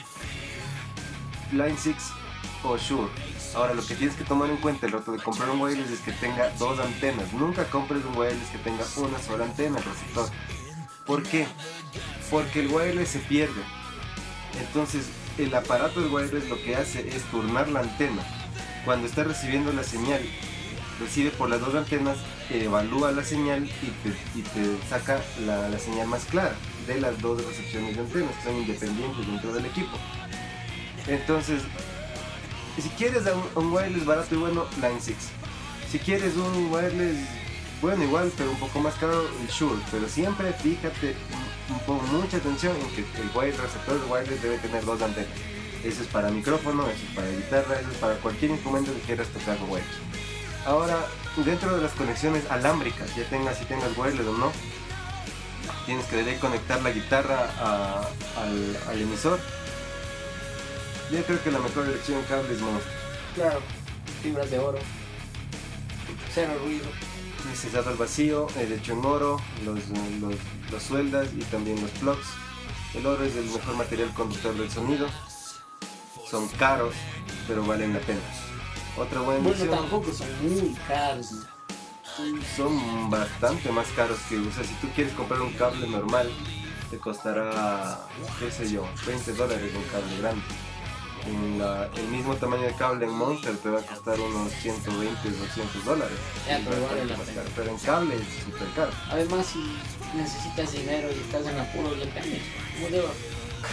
Line six o Shure. Ahora lo que tienes que tomar en cuenta el rato de comprar un wireless es que tenga dos antenas. Nunca compres un wireless que tenga una sola antena, receptor. ¿Por qué? Porque el wireless se pierde. Entonces el aparato del wireless lo que hace es turnar la antena. Cuando está recibiendo la señal, recibe por las dos antenas, evalúa la señal y te, y te saca la, la señal más clara de las dos recepciones de antenas que son independientes dentro del equipo. Entonces, si quieres un, un wireless barato y bueno, Line six. Si quieres un wireless bueno igual, pero un poco más caro, el Shure. Pero siempre fíjate, pon mucha atención en que el wireless, receptor de wireless debe tener dos antenas. Eso es para micrófono, eso es para guitarra, eso es para cualquier instrumento que quieras tocar con wireless. Ahora, dentro de las conexiones alámbricas, ya tengas si tengas wireless o no, tienes que de conectar la guitarra a, al, al emisor. Yo creo que la mejor elección en cable es Monster. Claro, fibras de oro, cero ruido. Necesitado al vacío, el hecho en oro, los, los, los sueldas y también los plugs. El oro es el mejor material conductor del sonido. Son caros, pero valen la pena. Otra buena bueno, elección. Tampoco son muy caros. Son bastante más caros que, o sea, si tú quieres comprar un cable normal, te costará, qué sé yo, veinte dólares un cable grande. En la, el mismo tamaño de cable en Monster te va a costar unos ciento veinte, doscientos dólares. Ya, pero, vale la pena. Pero en cable es súper caro. Además, si necesitas dinero y estás en apuro, ya cambias. Como de oro.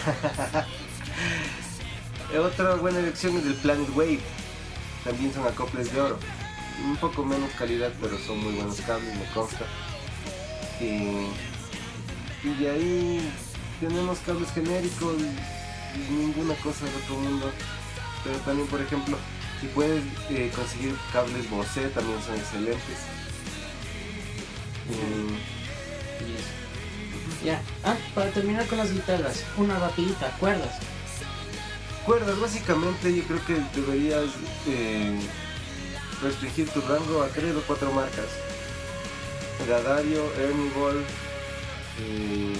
Otra buena elección es el Planet Wave. También son acoples de oro. Un poco menos calidad, pero son muy buenos cables, me consta. Y, y de ahí tenemos cables genéricos. Ninguna cosa del otro mundo, pero también por ejemplo si puedes eh, conseguir cables Bose también son excelentes. eh, ya, ah, para terminar con las guitarras, una rapidita, cuerdas. Cuerdas, básicamente yo creo que deberías eh, restringir tu rango a tres o cuatro marcas: D'Addario, Ernie Ball, eh,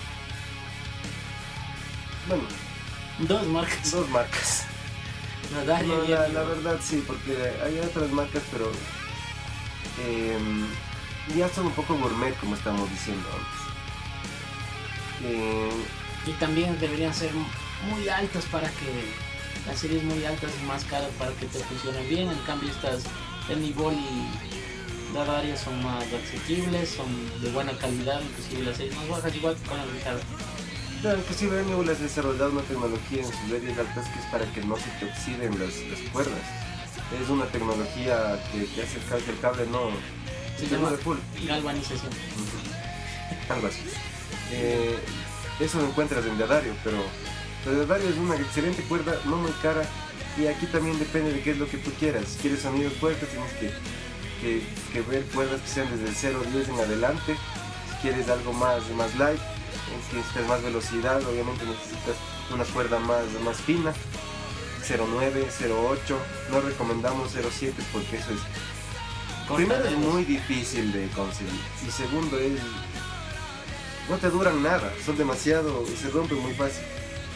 bueno, Dos marcas. Dos marcas. D'Addario no, y la, Ernie la Ball. verdad sí, porque hay otras marcas, pero eh, ya son un poco gourmet, como estamos diciendo antes. Eh, Y también deberían ser muy altas para que las series muy altas y más caras para que te funcionen bien. En cambio estas Ernie Ball y D'Addario son más asequibles, son de buena calidad, inclusive las series más bajas, igual que con la guitarra. Claro, inclusive Ernie Ball ha desarrollado una tecnología en sus series altas que es para que no se te oxiden las, las cuerdas. Es una tecnología que, que hace que el cable no Se se llama de full. galvanización. Uh-huh. Algo así. Eh, eso lo encuentras en D'Addario, pero el D'Addario es una excelente cuerda, no muy cara, y aquí también depende de qué es lo que tú quieras. Si quieres sonidos fuertes tienes que, que, que ver cuerdas que sean desde el cero a diez en adelante. Si quieres algo más, más light, necesitas más velocidad, obviamente necesitas una cuerda más, más fina, cero nueve, cero ocho, no recomendamos cero siete porque eso es, primero es muy difícil de conseguir y segundo es, no te duran nada, son demasiado, se rompen muy fácil.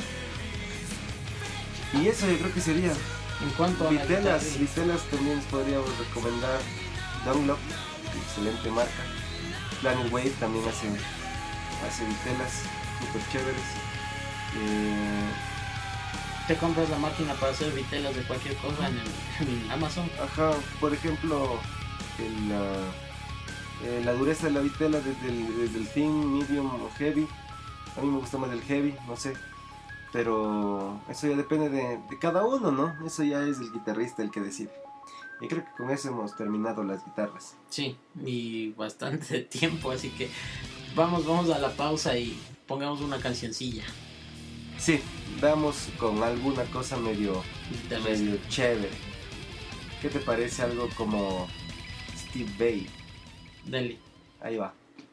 Y eso yo creo que sería. En cuanto a la Vitelas, guitarra, Vitelas también les podríamos recomendar. Dunlop, excelente marca. Planet Wave también hace, hace vitelas súper chéveres. Eh, te compras la máquina para hacer vitelas de cualquier cosa en, el, en Amazon. ajá, por ejemplo, el, la, eh, la dureza de la vitela desde el, desde el thin, medium o heavy. A mí me gusta más el heavy, no sé. Pero eso ya depende de, de cada uno, ¿no? Eso ya es el guitarrista el que decide. Y creo que con eso hemos terminado las guitarras. Sí, y bastante tiempo, así que vamos, vamos a la pausa y pongamos una cancioncilla. Sí, damos con alguna cosa medio, medio chévere. ¿Qué te parece algo como Steve Vai? Dale. Ahí va.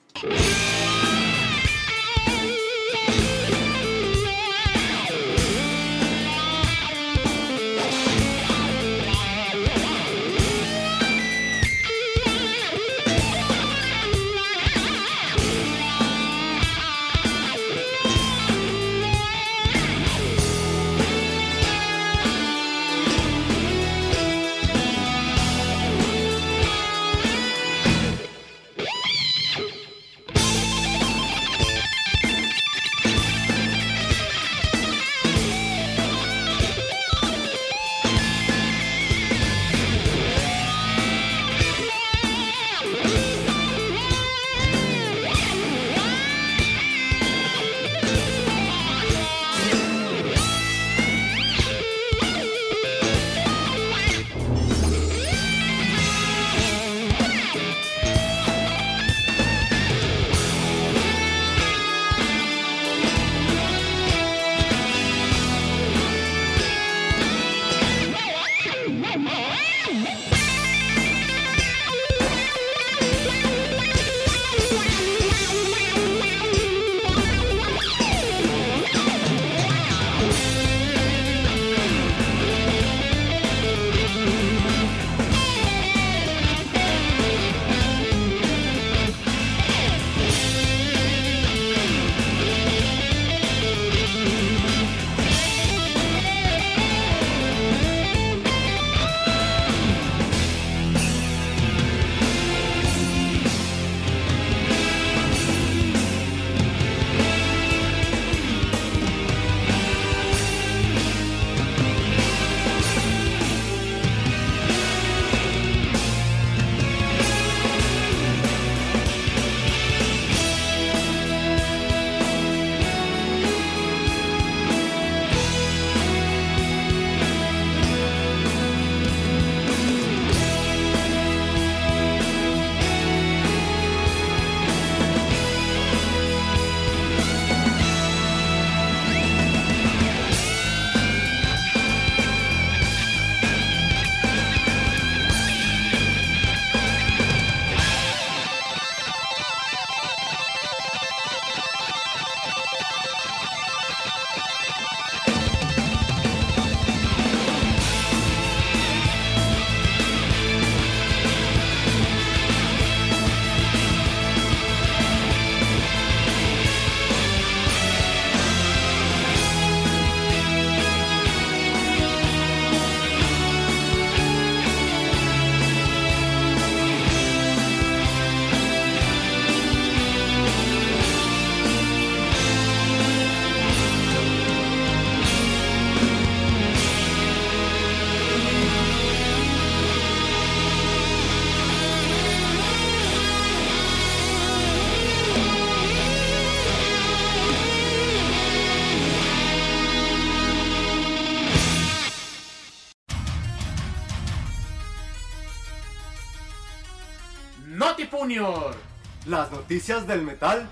Junior. Las noticias del metal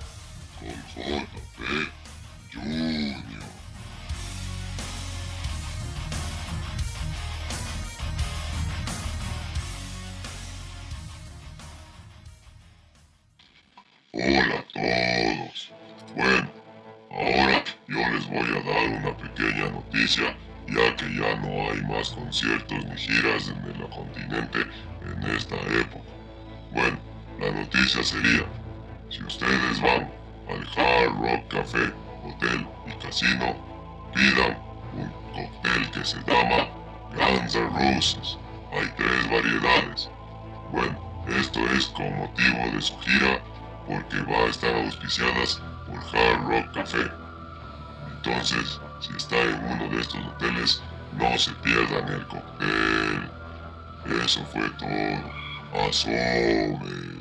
con J P Junior. Hola a todos. Bueno, ahora yo les voy a dar una pequeña noticia, ya que ya no hay más conciertos ni giras en el continente en esta época. Bueno, la noticia sería, si ustedes van al Hard Rock Café, Hotel y Casino, pidan un cóctel que se llama Guns N' Roses. Hay tres variedades. Bueno, esto es con motivo de su gira porque va a estar auspiciadas por Hard Rock Café. Entonces, si está en uno de estos hoteles, no se pierdan el cóctel. Eso fue todo. Asome.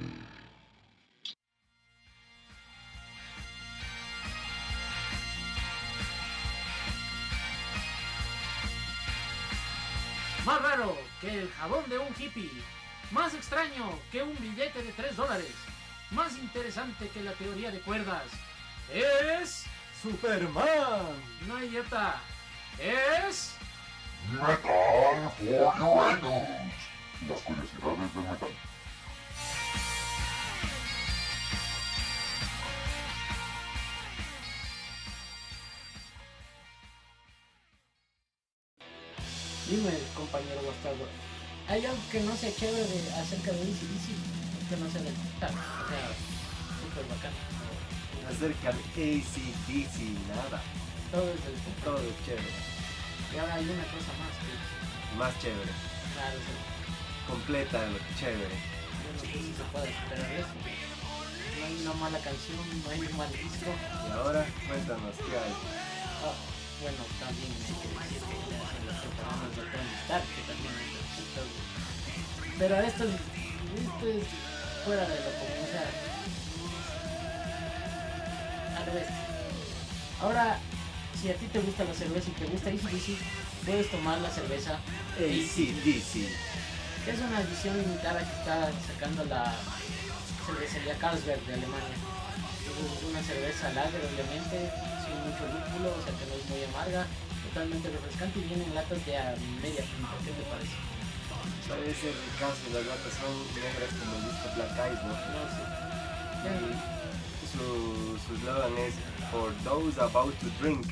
Más raro que el jabón de un hippie. Más extraño que un billete de tres dólares. Más interesante que la teoría de cuerdas. Es... Superman. No, idiota. Es... Metal for Uranus. Las curiosidades del metal. Dime, compañero bastardo, ¿hay algo que no sea chévere de- acerca de A C D C? Que no sea de tal, o sea, súper bacán. Acerca de A C D C, nada. Todo es del puto. Todo es chévere. Y ahora hay una cosa más que Más chévere. claro, o sea, Completa lo chévere. yo no sé si se puede esperar eso. No hay una mala canción, no hay un mal disco. Y ahora, cuéntanos qué hay. Ah, bueno, también hay que decir que ya son los preparados de Tony Stark, que también es de puta, güey. Pero esto es, esto es fuera de lo común, o sea, al revés. Ahora, si a ti te gusta la cerveza y te gusta A C D C, puedes tomar la cerveza A C D C. que es una edición limitada que está sacando la cervecería Carlsberg de Alemania. Es una cerveza lager, obviamente, sin mucho lúpulo, o sea que no es muy amarga, totalmente refrescante y viene en latas de a media pinta. ¿Qué te parece? Parece el caso, las latas son negras como el disco Black Eyed, ¿no? No sé. Y su su eslogan es For those about to drink.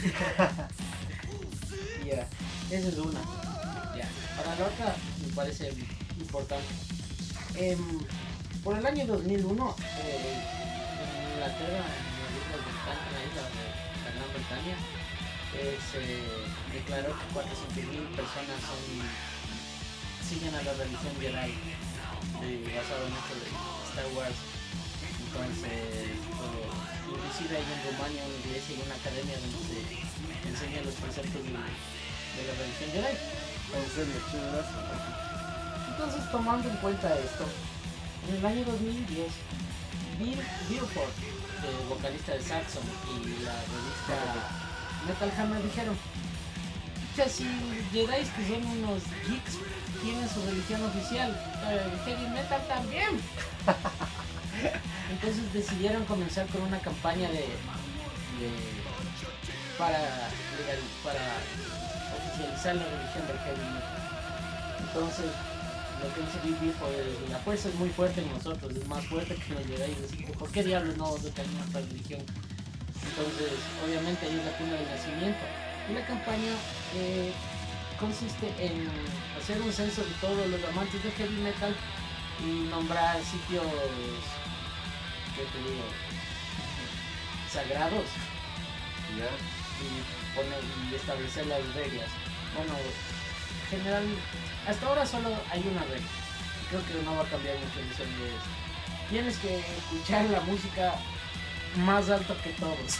Ya, esa es una. Ya. Para la otra me parece importante. Em, por el año dos mil uno, eh, en Inglaterra, en la isla Británica, en la isla de la Gran Bretaña, eh, se declaró que cuatrocientas mil personas son, siguen a la religión Jedi, eh, basado en esto de Star Wars. Entonces, eh, inclusive hay en Rumania una iglesia y una academia donde se enseñan los preceptos de, de la religión Jedi. En serio, chéverazo. Entonces, tomando en cuenta esto, en el año dos mil diez, Bill Buford, el vocalista de Saxon y la revista Metal Hammer dijeron que si Jedi que son unos geeks tienen su religión oficial, el heavy metal también. Entonces decidieron comenzar con una campaña de, de para, legal, para oficializar la religión del heavy metal. Entonces, lo que dice Bill Buford es la fuerza es muy fuerte en nosotros, es más fuerte que los Jedi. Así que, ¿por qué diablos no decaen nuestra religión? Entonces, obviamente, ahí es la cuna del nacimiento. Y la campaña eh, consiste en hacer un censo de todos los amantes de heavy metal y nombrar sitios, ¿qué te digo? Sagrados. ¿Ya? Y poner y establecer las reglas. Bueno, general, hasta ahora solo hay una regla. Creo que no va a cambiar mucho en eso de esto. Tienes que escuchar la música más alto que todos.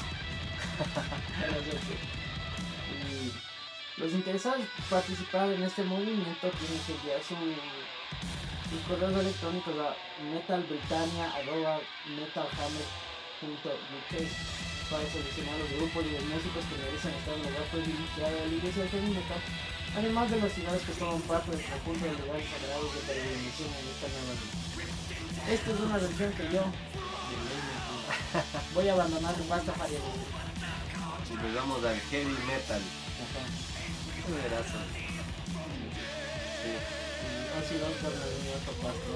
Y los interesados en participar en este movimiento tienen que enviar su, sus correos electrónicos a metalbritannia arroba metalhammer punto u k para seleccionar los grupos y los músicos que merecen estar en lugar prohibido de la iglesia de heavy metal, además de las ciudades que forman parte del conjunto de lugares sagrados de peregrinación en esta nueva religión. Esta es una religión que yo voy a abandonar en Rastafarianismo. Y nos vamos al heavy metal. Ajá. Chéverazo. Sí. Ozzy Osbourne es mi otro pastor.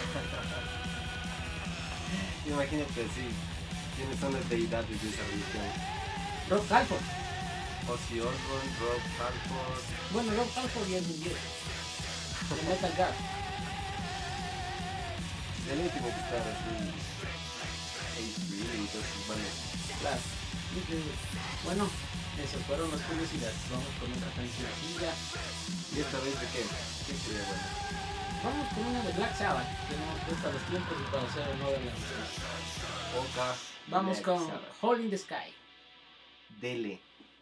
Imagínate así. ¿Quiénes son las deidades de esa religión? Rob Halford. Ozzy Osbourne, Rob Halford. Bueno, Rob Halford ya es mi viejo. De Metal Gear. De ley tiene que estar así. Claro. Bueno, esas fueron las publicidades. Vamos con otra cancioncilla. ¿Y esta vez de qué? ¿Qué sería bueno? Vamos con una de Black Sabbath. Tenemos que estar los tiempos y para hacer honor a la música. Oca. Vamos Black con Sabbath. Hole in the Sky. Dele.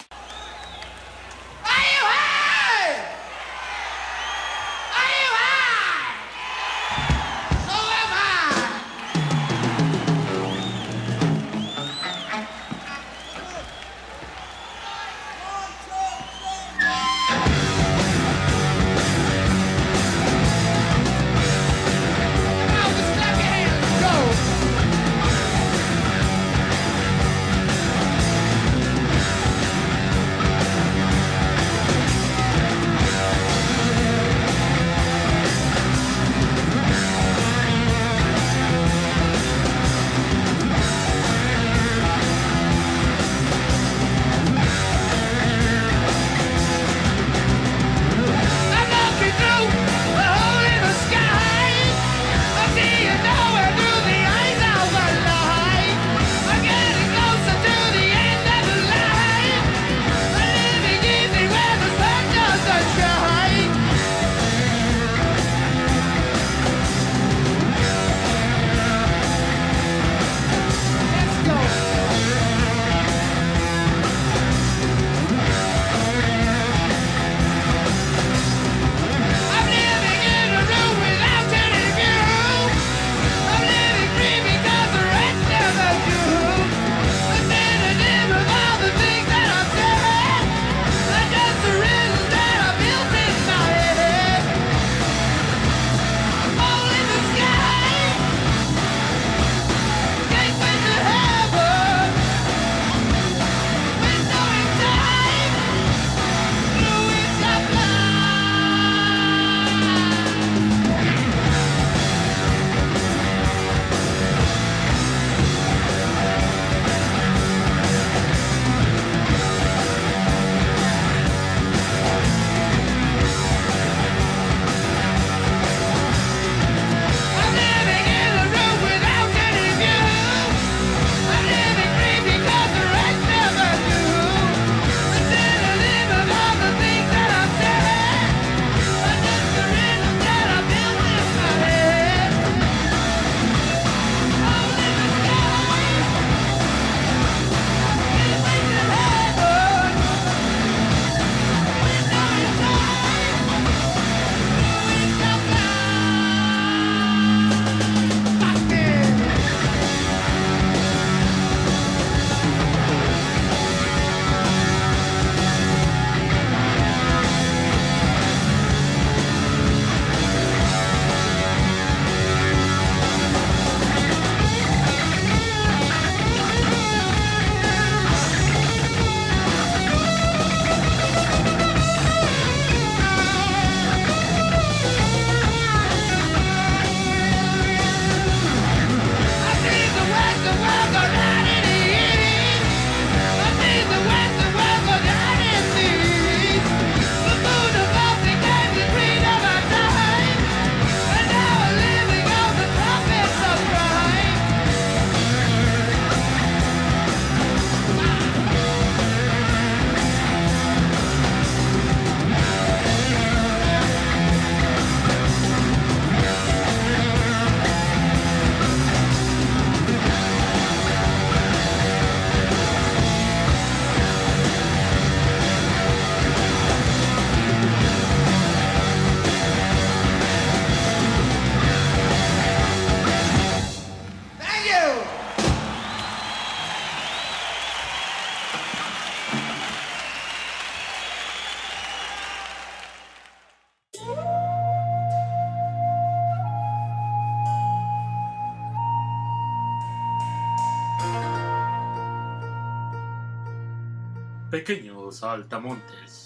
Pequeños saltamontes,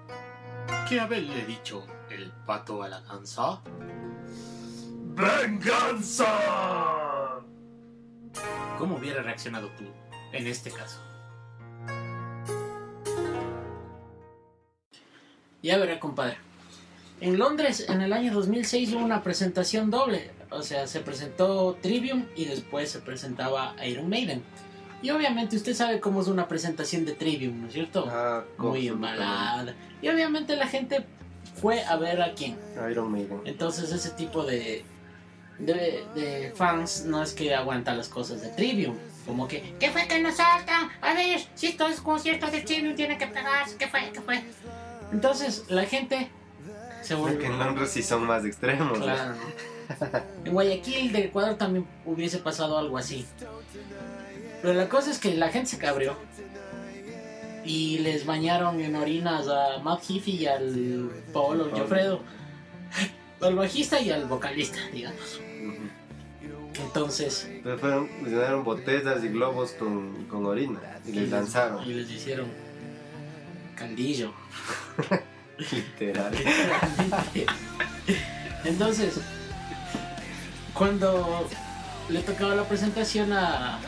¿qué haberle dicho el pato a la gansa? ¡Venganza! ¿Cómo hubiera reaccionado tú en este caso? Ya verá, compadre. En Londres, en el año dos mil seis, hubo una presentación doble. o sea, se presentó Trivium y después se presentaba Iron Maiden. Y obviamente usted sabe cómo es una presentación de Trivium, ¿no es cierto? Ah, Muy embalada. Y obviamente la gente fue a ver a quién. Iron Maiden. Entonces ese tipo de, de, de fans no es que aguanta las cosas de Trivium. Como que, ¿qué fue que nos saltan? A ver, si esto es concierto de Trivium tiene que pegarse. ¿Qué fue? ¿Qué fue? Entonces la gente se Porque volvió... en Londres sí son más extremos. ¿no? Claro. En Guayaquil de Ecuador también hubiese pasado algo así. Pero la cosa es que la gente se cabrió y les bañaron en orinas a Matt Heafy y al Paolo Gioffredo, al bajista y al vocalista, digamos. Ujú. Entonces, Pero fueron, les llenaron botellas y globos con, con orina y les lanzaron. y les hicieron caldillo. Literal. Entonces, cuando le tocaba la presentación a,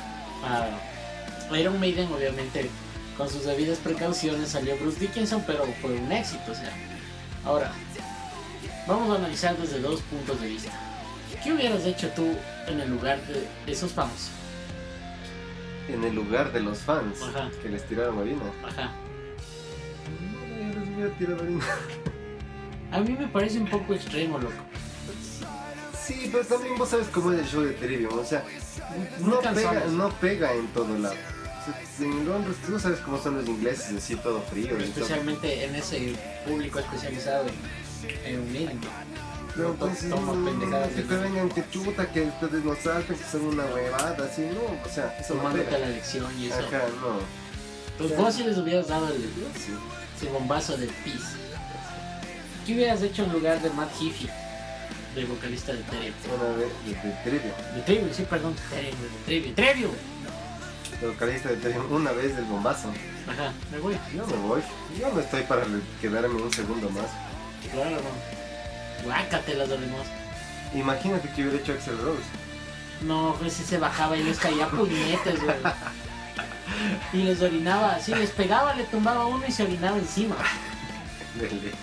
a Iron Maiden, obviamente con sus debidas precauciones salió Bruce Dickinson, pero fue un éxito. O sea, ahora vamos a analizar desde dos puntos de vista. ¿Qué hubieras hecho tú en el lugar de esos fans? En el lugar de los fans Ajá. que les tiraron orina. Ajá. No, yo les hubiera tirado orina. A mí me parece un poco extremo, loco. Sí, pero también vos sabes cómo es el show de Trivium, o sea, no Muy cansones. pega, no pega en todo lado. O sea, en Londres tú sabes cómo son los ingleses, así todo frío. y todo. Especialmente en ese público especializado en, en Maiden. Pero To- entonces, toma no, pendejadas que de- te vengan que chuta, que ustedes no salten, que son una huevada, así, no, o sea, eso no Tomándote pega. la lección y eso. Ajá, no. Pues vos si les hubieras dado el, Sí. ese bombazo del pis. ¿Qué hubieras hecho en lugar de Matt Heafy, del vocalista de Trivium? Una vez de, de Trivium, De Trivium, sí, perdón, Trivium, de Trivium, Trivium. el vocalista de Trivium, una vez del bombazo. Ajá, me voy. Yo me voy, yo no estoy para quedarme un segundo más. Claro, no. Guácate las oremos. Imagínate que hubiera hecho Axl Rose. No, pues si se bajaba y les caía puñetes, güey. Y les orinaba, sí, les pegaba, le tumbaba uno y se orinaba encima. Dele.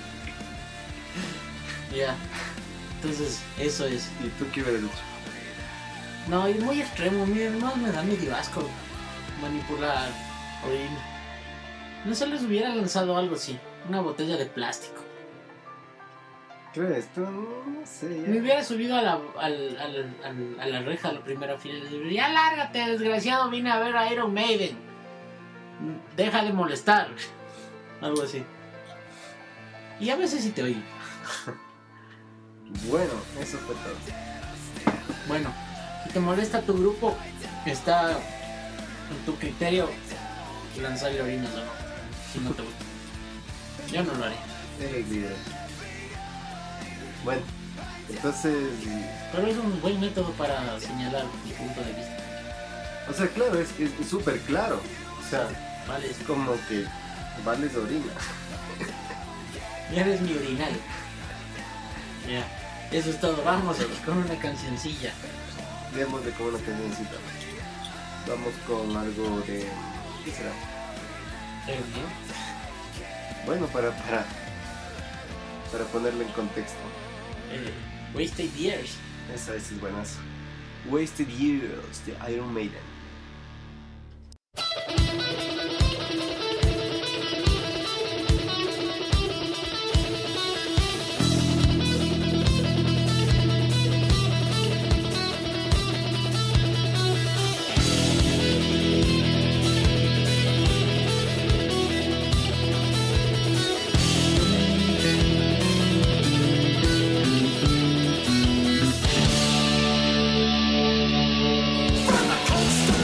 Ya. Entonces, eso es. ¿Y tú qué hubieras hecho? No, es muy extremo, mi hermano me da medio asco manipular orina. No se les hubiera lanzado algo así, una botella de plástico. ¿Crees? Tú no, no sé. Ya. Me hubiera subido a la, al, al, al- a la reja a la primera fila y les diría, ya lárgate, desgraciado, vine a ver a Iron Maiden. Deja de molestar. Algo así. Y a veces sí te oigo. Bueno, eso fue todo. Bueno, si te molesta tu grupo, está en tu criterio lanzarle orinas o no, si no te gusta. Yo no lo haré. Eh, video. Bueno, entonces, Pero es un buen método para señalar mi punto de vista. o sea, claro, es es súper claro. O sea, Vale, es como que vales orina. ya eres mi urinal. Ya, eso es todo. Vamos aquí con una cancioncilla. Démosle como una cancioncita. Vamos con algo de... ¿Qué será? Eh, ¿no? Bueno, para, para, para ponerlo en contexto. Eh, Wasted Years. Esa, esa es buenazo. Wasted Years de Iron Maiden. From the coast to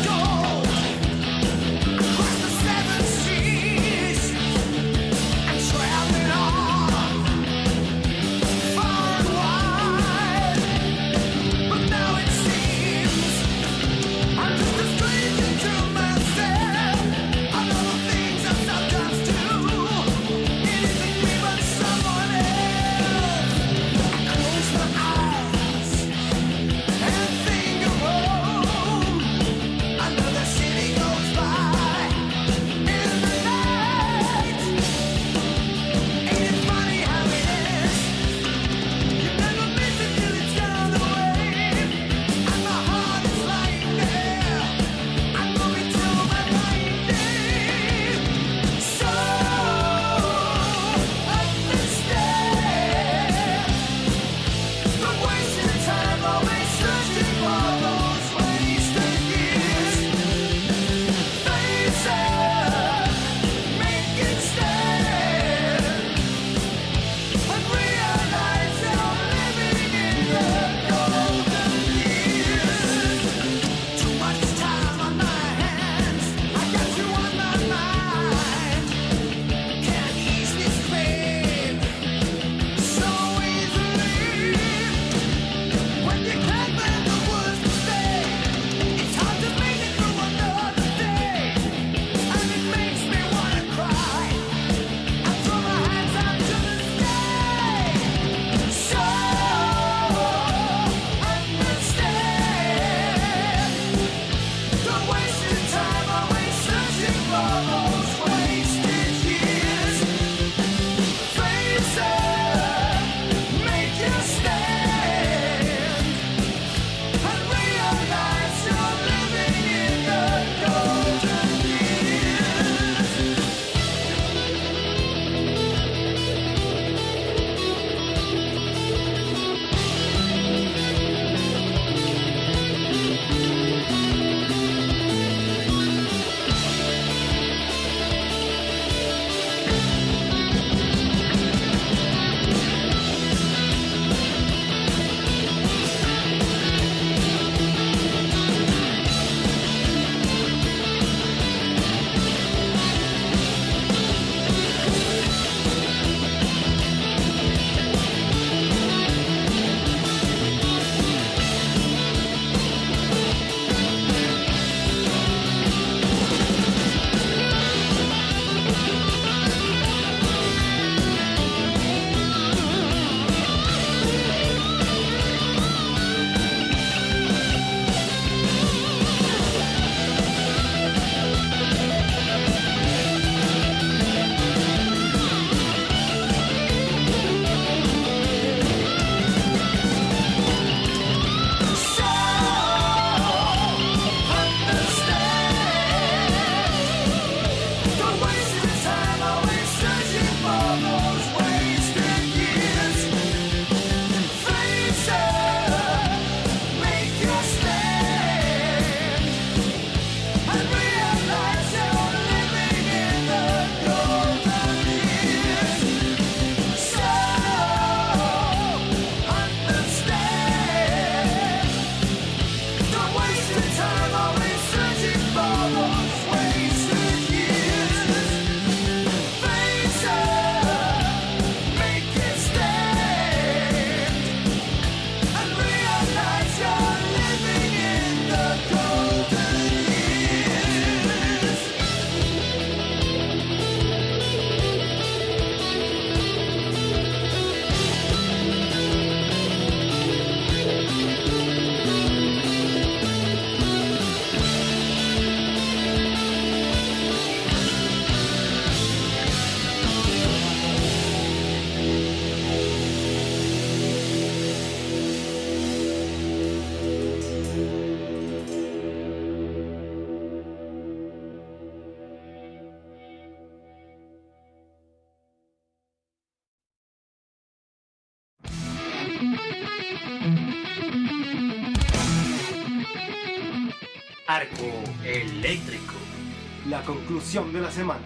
Arco eléctrico. La conclusión de la semana.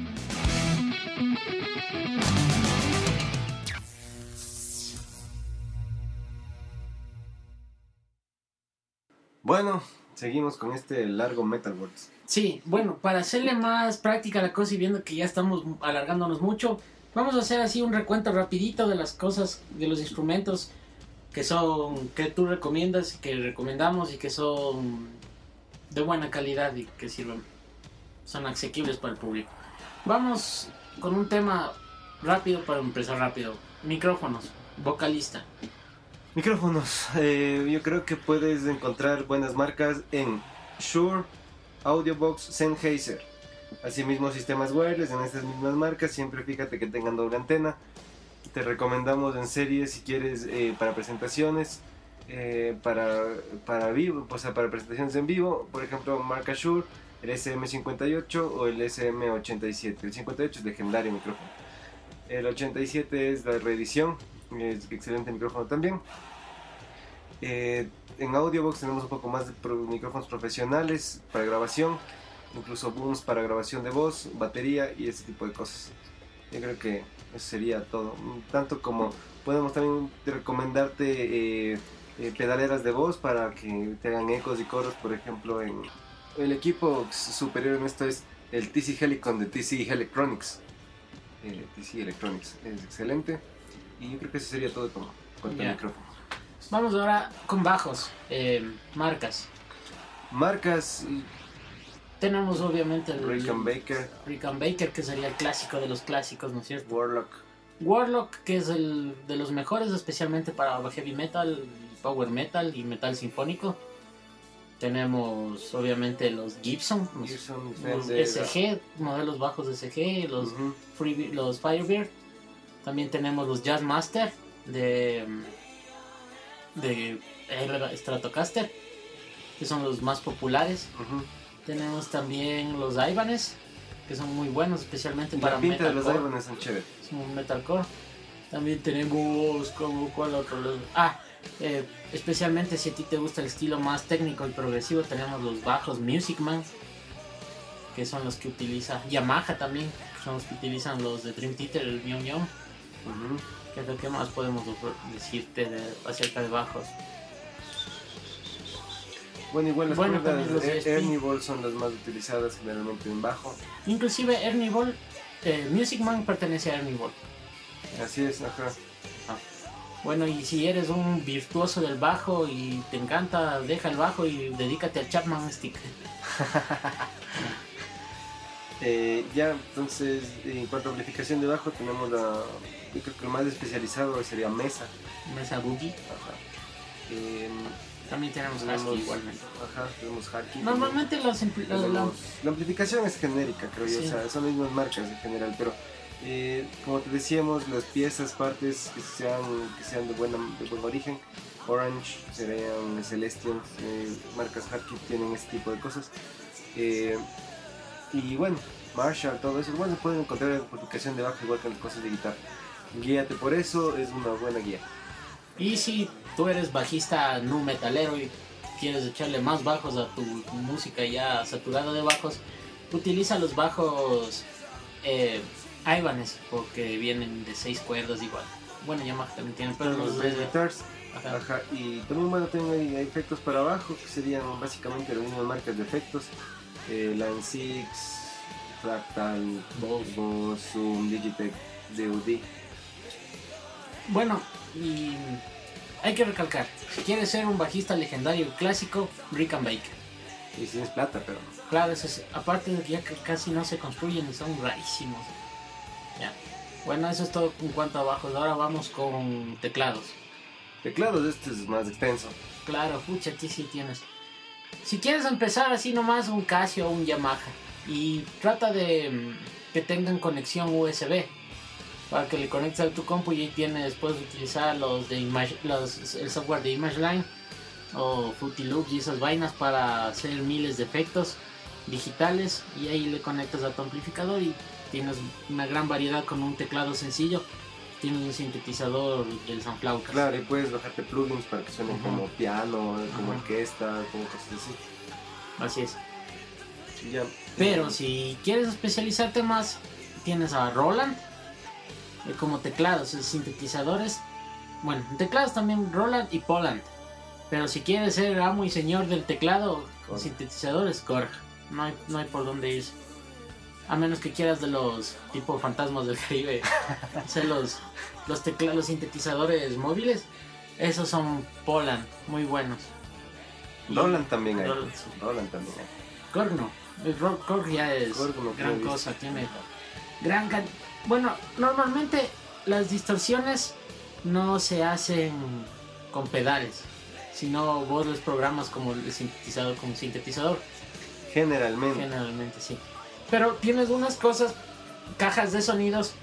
Bueno, seguimos con este largo Metal Words. Sí, bueno, para hacerle más práctica la cosa y viendo que ya estamos alargándonos mucho, vamos a hacer así un recuento rapidito de las cosas, de los instrumentos que son, que tú recomiendas, que recomendamos y que son de buena calidad y que sirven, son asequibles para el público. Vamos con un tema rápido para empezar rápido. Micrófonos, vocalista. Micrófonos, eh, yo creo que puedes encontrar buenas marcas en Shure, Audiobox, Sennheiser. Asimismo sistemas wireless en estas mismas marcas, siempre fíjate que tengan doble antena. Te recomendamos en serie si quieres eh, para presentaciones, eh, para, para vivo, o sea, para presentaciones en vivo, por ejemplo marca Shure, el S M cincuenta y ocho o el S M ochenta y siete. El cincuenta y ocho es legendario micrófono. El ochenta y siete es la reedición, es excelente micrófono también. Eh, en Audiobox tenemos un poco más de pro- micrófonos profesionales para grabación, incluso booms para grabación de voz, batería y ese tipo de cosas. Yo creo que eso sería todo. Tanto como podemos también recomendarte eh, eh, pedaleras de voz para que te hagan ecos y coros, por ejemplo. En el equipo superior en esto es el T C Helicon de T C Electronics. Eh, T C Electronics es excelente. Y yo creo que eso sería todo como cuanto al Ya. micrófono. Vamos ahora con bajos, eh, marcas. Marcas, Tenemos obviamente el Rickenbacker, Rickenbacker, que sería el clásico de los clásicos, ¿no es cierto? Warlock, Warlock, que es el de los mejores, especialmente para heavy metal, power metal y metal sinfónico. Tenemos obviamente los Gibson, los, Gibson, los Fender, S G, modelos bajos de S G, los, ujú, Free- los Firebird. También tenemos los Jazzmaster de, de Stratocaster, que son los más populares. ujú. Tenemos también los Ibanez, que son muy buenos, especialmente para La pinta de los metalcore. Ibanez son chéveres. Es un metalcore. También tenemos como cuál otro. Los- Ah, eh, especialmente si a ti te gusta el estilo más técnico y progresivo, tenemos los bajos Music Man, que son los que utiliza Yamaha también, que son los que utilizan los de Dream Theater, el Mion Mion. Ujú. ¿Qué es lo que más podemos ofre- decirte de- acerca de bajos? Bueno, igual las Bueno, cuerdas también los Er- E S P. Ernie Ball son las más utilizadas generalmente en bajo. Inclusive Ernie Ball, eh, Music Man pertenece a Ernie Ball. Así es, ajá. Bueno, y si eres un virtuoso del bajo y te encanta, deja el bajo y dedícate al Chapman Stick. Eh, ya, entonces, en cuanto a amplificación de bajo, tenemos la. Yo creo que el más especializado sería Mesa. Mesa Boogie. Ajá. Eh, También tenemos tenemos, Husky igualmente. Ajá, tenemos Husky. Normalmente los empl- los- Tenemos- la amplificación es genérica, creo yo, Sí. o sea, son las mismas marcas en general, pero eh, como te decíamos, las piezas, partes que sean, que sean de, buena, de buen origen, Orange, serían Celestion, eh, marcas Husky tienen este tipo de cosas. Eh, y bueno, Marshall, todo eso, bueno, pueden encontrar en la amplificación de bajo igual que en las cosas de guitarra. Guíate por eso, es una buena guía. Y si tú eres bajista nu metalero y quieres echarle más bajos a tu música ya saturada de bajos, utiliza los bajos eh, Ibanez, porque vienen de seis cuerdas igual. Bueno, Yamaha también tienen, pero Los los bass de... guitars. Ajá. Ajá, y también bueno, tengo ahí efectos para abajo que serían básicamente las mismas marcas de efectos, eh, Line six, Fractal, Bose. Bose, Zoom, Digitech, D O D. Bueno, y hay que recalcar, si quieres ser un bajista legendario y clásico, Rickenbacker. Y si tienes plata, pero Claro, eso es, aparte de que ya que casi no se construyen y son rarísimos. Ya. Bueno, eso es todo en cuanto a bajos. Ahora vamos con teclados. teclados, este es más extenso. Claro, pucha, aquí sí tienes. Si quieres empezar así nomás, un Casio o un Yamaha. Y trata de mm, que tengan conexión U S B. Para que le conectes a tu compu y ahí tienes, puedes utilizar los de Image, los, el software de ImageLine o Fruity Loops y esas vainas para hacer miles de efectos digitales. Y ahí le conectas a tu amplificador y tienes una gran variedad con un teclado sencillo. Tienes un sintetizador y el Sunflautas. Claro, y puedes bajarte plugins para que suenen Ujú. como piano, como Ujú. orquesta, como cosas así. Así es. Ya. Pero si quieres especializarte más, tienes a Roland eh, como teclados, sintetizadores. Bueno, teclados también Roland y Poland. Pero si quieres ser amo y señor del teclado con sintetizadores, Korg. No hay, no hay por dónde irse. A menos que quieras de los tipo fantasmas del Caribe. O sea, los, los, tecla, los sintetizadores móviles. Esos son Poland, muy buenos. Y Roland también hay. Roland, sí. Roland también hay. Korg no. El Ro- Korg ya es Korg no gran tiene cosa. visto. Tiene gran can- Bueno, normalmente las distorsiones no se hacen con pedales, sino vos los programas como el sintetizador, como sintetizador. Generalmente. Generalmente sí. Pero tienes unas cosas, cajas de sonidos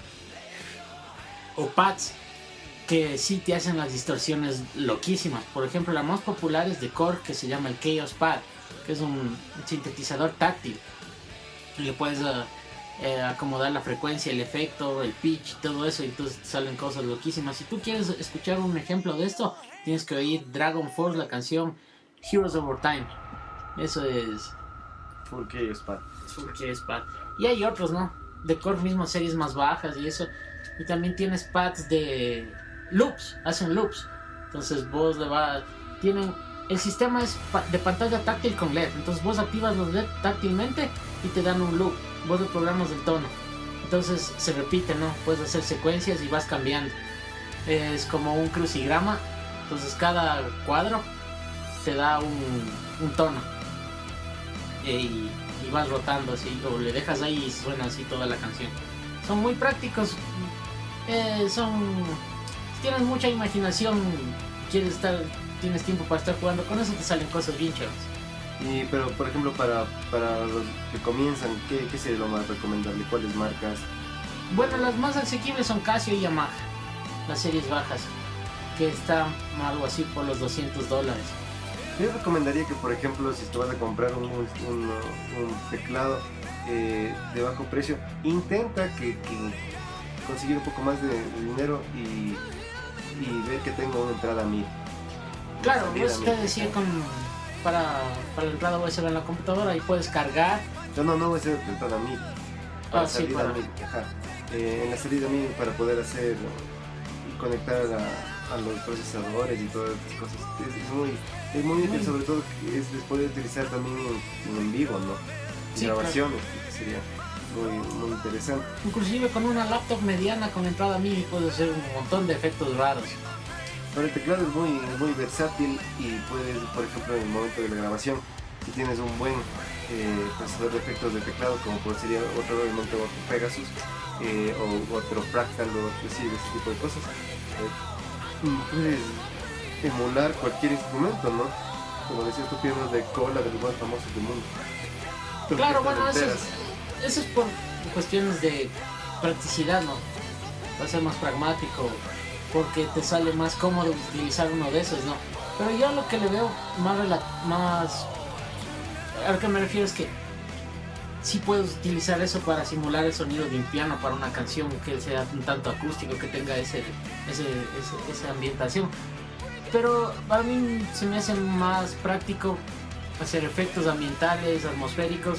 o pads que sí te hacen las distorsiones loquísimas. Por ejemplo, la más popular es de Korg, que se llama el Chaos Pad, que es un sintetizador táctil. Y le puedes uh, eh, acomodar la frecuencia, el efecto, el pitch y todo eso, y entonces te salen cosas loquísimas. Si tú quieres escuchar un ejemplo de esto, tienes que oír Dragon Force, la canción Heroes Over Time. Eso es Full Chaos Pad. Full Chaos Pad. Y hay otros, ¿no? De Korg mismo, series más bajas y eso. Y también tienes pads de loops, hacen loops. Entonces vos le vas... Tienen... El sistema es pa- de pantalla táctil con L E D. Entonces vos activas los L E D táctilmente y te dan un loop. Vos le programas el tono. Entonces se repite, ¿no? Puedes hacer secuencias y vas cambiando. Es como un crucigrama. Entonces cada cuadro te da un, un tono. Y, y vas rotando así. O le dejas ahí y suena así toda la canción. Son muy prácticos. Eh, son... Si tienes mucha imaginación, quieres estar... Tienes tiempo para estar jugando con eso, te salen cosas bien chéveres. Y, pero, por ejemplo, para, para los que comienzan, ¿qué, qué sería lo más recomendable? ¿Cuáles marcas? Bueno, las más asequibles son Casio y Yamaha, las series bajas, que están algo así por los doscientos dólares. Yo recomendaría que, por ejemplo, si te vas a comprar un, un, un teclado eh, de bajo precio, intenta que, que conseguir un poco más de, de dinero y, y ver que tenga una entrada mil. Claro, Salida vos te mil. decía con para, para la entrada U S B en la computadora y puedes cargar. No, no, no voy a ser de entrada mil. Para Ah, sí, salida para- mil, ajá. Eh, en la salida mil para poder hacer y conectar a, a los procesadores y todas estas cosas. Es, es muy, es muy útil, Muy- sobre todo que es, les puede utilizar también en, en vivo, ¿no? Sí, Grabaciones, que sería muy, muy interesante. Inclusive con una laptop mediana con entrada MIDI puedes hacer un montón de efectos raros. Pero el teclado es muy, muy versátil y puedes, por ejemplo, en el momento de la grabación, si tienes un buen eh, procesador de efectos de teclado, como por sería otro elemento otro Pegasus eh, o otro Fractal o sí, ese tipo de cosas, eh, puedes emular cualquier instrumento, ¿no? Como decías tú, pianos de cola de los más famosos del mundo. Claro, Orquestas bueno, eso enteras. es, eso es por cuestiones de practicidad, ¿no? Va a ser más pragmático, porque te sale más cómodo utilizar uno de esos, ¿no? Pero yo lo que le veo más... rela- más a lo que me refiero es que sí puedes utilizar eso para simular el sonido de un piano para una canción que sea un tanto acústico, que tenga ese, ese, ese- esa ambientación. Pero para mí se me hace más práctico hacer efectos ambientales, atmosféricos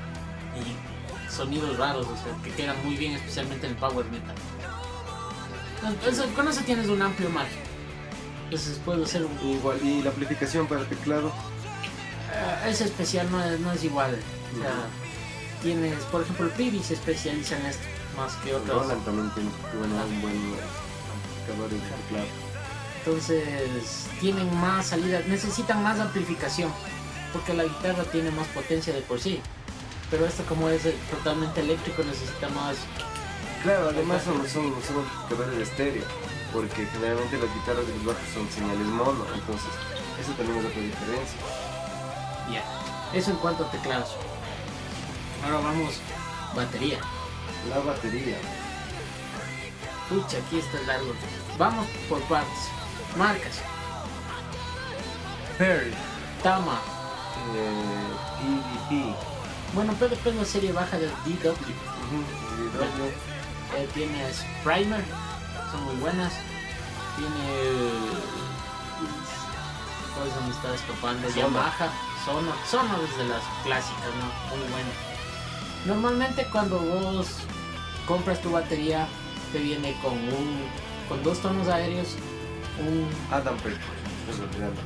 y sonidos raros, o sea, que quedan muy bien, especialmente en el power metal. Entonces, con eso tienes un amplio margen. Entonces puedo hacer un... Igual, y la amplificación para el teclado, eh, es especial, no es, no es igual. O sea, tienes, por ejemplo, el Pibi se especializa en esto más que otros. Roland también tiene bueno, un buen amplificador de teclado. Entonces tienen más salida, necesitan más amplificación, porque la guitarra tiene más potencia de por sí. Pero esto, como es eh, totalmente eléctrico, necesita más. Claro, además son, son, son amplificadores de estéreo, porque generalmente las guitarras de los bajos son señales mono, entonces eso también es otra diferencia. Ya, eso en cuanto a teclados. Ahora vamos, batería. La batería, Pucha, aquí está el largo. Vamos por partes. Marcas: Perry, Tama. eh, P D P, Bueno, P D P es la serie baja del D W. ujú, D W, Eh, tienes Primer, son muy buenas. Tiene mejores amistades topando. Sono. Yamaha, Sono, Sono desde las clásicas, ¿no? Muy bueno. Normalmente cuando vos compras tu batería te viene con un con dos tonos aéreos, un Adam Peck. Estoy olvidando.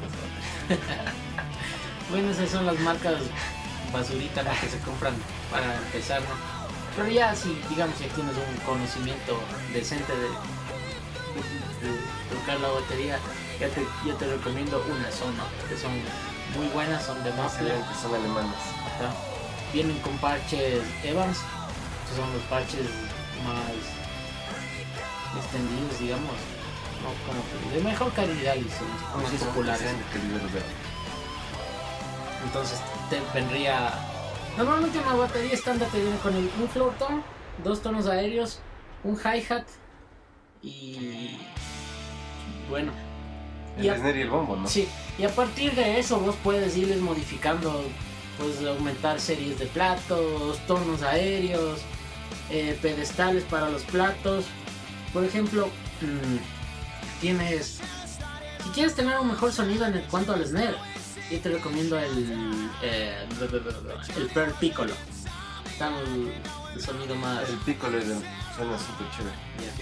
bueno, esas son las marcas basuritas, ¿no? Que se compran para empezar, ¿no? Pero ya si digamos que tienes un conocimiento decente de, de, de tocar la batería, ya te, yo te recomiendo una Sono, que son muy buenas, son de Muffler. Que son alemanes. Ajá. Vienen con parches Evans, que son los parches más extendidos, digamos, no como que de mejor calidad y son más Sí, son populares. de calidad de- Entonces te vendría. Normalmente una batería estándar te viene con el, un floor tone, dos tonos aéreos, un hi-hat y. Bueno. El Y a- snare y el bombo, ¿no? Sí, y a partir de eso vos puedes irles modificando, puedes aumentar series de platos, tonos aéreos, eh, pedestales para los platos. Por ejemplo, mmm, tienes, si quieres tener un mejor sonido en cuanto al snare, yo te recomiendo el, eh, el Pearl Piccolo. Está el, el sonido más... El piccolo es el- suena súper chévere.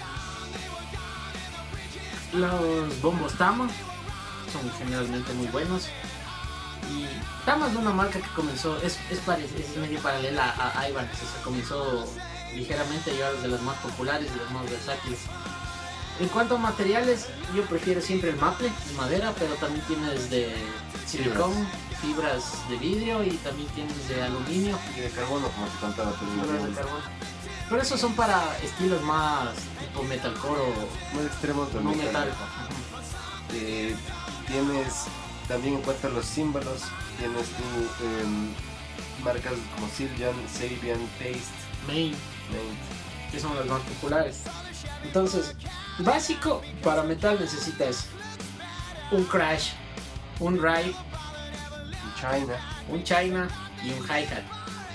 Yeah. Los bombos Tama son generalmente muy buenos. Y Tama es una marca que comenzó, es, es, pare- es medio paralela a, a Ibanez, o sea, comenzó ligeramente y ahora es de las más populares y las más versátiles. En cuanto a materiales, yo prefiero siempre el maple, de madera, pero también tienes de silicón, fibras de vidrio y también tienes de aluminio. Y de carbono, como te contaba, pero no Fibras de no- carbono. Pero esos son para estilos más tipo metalcore o más extremos de no metal. metal. Eh, tienes también en cuanto a los símbolos, tienes tú em, marcas como Siljan, Sabian, Taste, Main, Main. que son las más populares. Entonces, básico para metal necesitas un crash, un ride, China. un china y un hi-hat.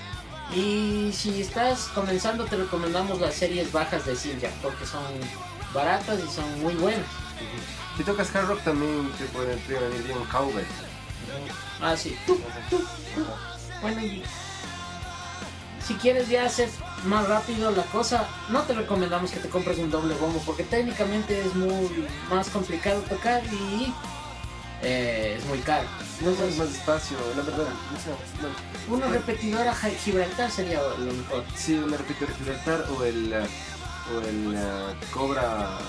Y si estás comenzando te recomendamos las series bajas de Silja porque son baratas y son muy buenas. Si tocas hard rock también te puede te puede venir bien un cowbell. Ah, sí. Tú, tú, tú. Bueno, y si quieres ya hacer más rápido la cosa, no te recomendamos que te compres un doble bombo porque técnicamente es muy más complicado tocar y eh, es muy caro. No es Entonces, más despacio, la verdad. No sé, no. una repetidora Gi- Gibraltar sería lo mejor. Sí, un repetidor Gibraltar o el uh, o el uh, Cobra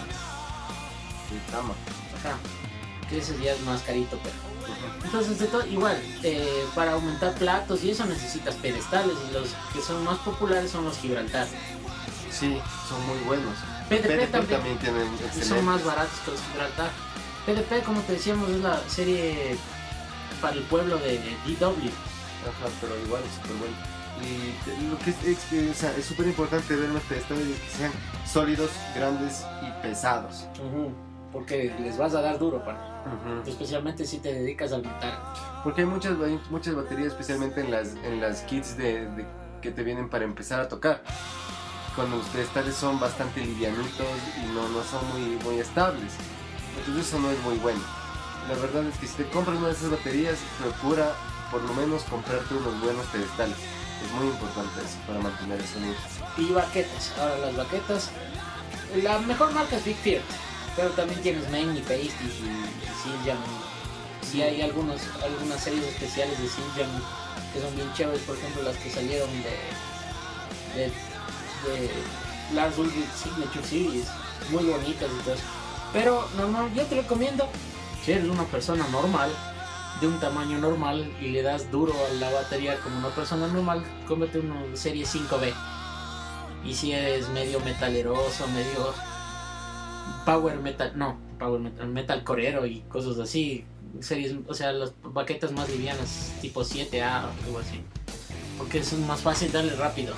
de Tama. Ajá. Que ese ya es más carito, pero. Entonces, de todo, igual, eh, para aumentar platos y eso necesitas pedestales y los que son más populares son los Gibraltar. Sí, son muy buenos. P D P P D P también. también tienen Y excelentes. son más baratos que los Gibraltar. P D P, como te decíamos, es la serie para el pueblo de D W. Ajá, pero igual es súper bueno. Y te- lo que es, es, o sea, es súper importante ver los pedestales que sean sólidos, grandes y pesados. Porque les vas a dar duro, para especialmente si te dedicas al metal. Porque hay muchas, hay muchas baterías, especialmente en las, en las kits de, de- que te vienen para empezar a tocar. Cuando los pedestales son bastante livianitos y no, no son muy, muy estables. Entonces eso no es muy bueno. La verdad es que si te compras una de esas baterías, procura por lo menos comprarte unos buenos pedestales. Es muy importante eso para mantener el sonido. Y baquetas. Ahora las baquetas, la mejor marca es Big Fear, pero también tienes Main y Paste y, y Siljan. Y hay algunos, algunas series especiales de Siljan que son bien chéveres, por ejemplo las que salieron de, de, de Lars Ulrich Signature Series, muy bonitas y todo eso. Pero normal, yo te recomiendo, si eres una persona normal, de un tamaño normal y le das duro a la batería como una persona normal, cómprate una serie cinco B. Y si eres medio metaleroso, medio power metal, no, power metal, metal corero y cosas así, series, o sea, las baquetas más livianas, tipo siete A o algo así, porque es más fácil darle rápido.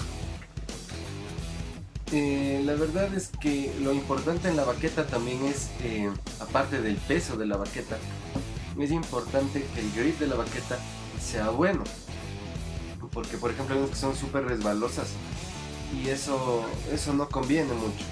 Eh, la verdad es que lo importante en la baqueta también es, eh, aparte del peso de la baqueta, es importante que el grip de la baqueta sea bueno. Porque por ejemplo hay unas que son súper resbalosas y eso, eso no conviene mucho.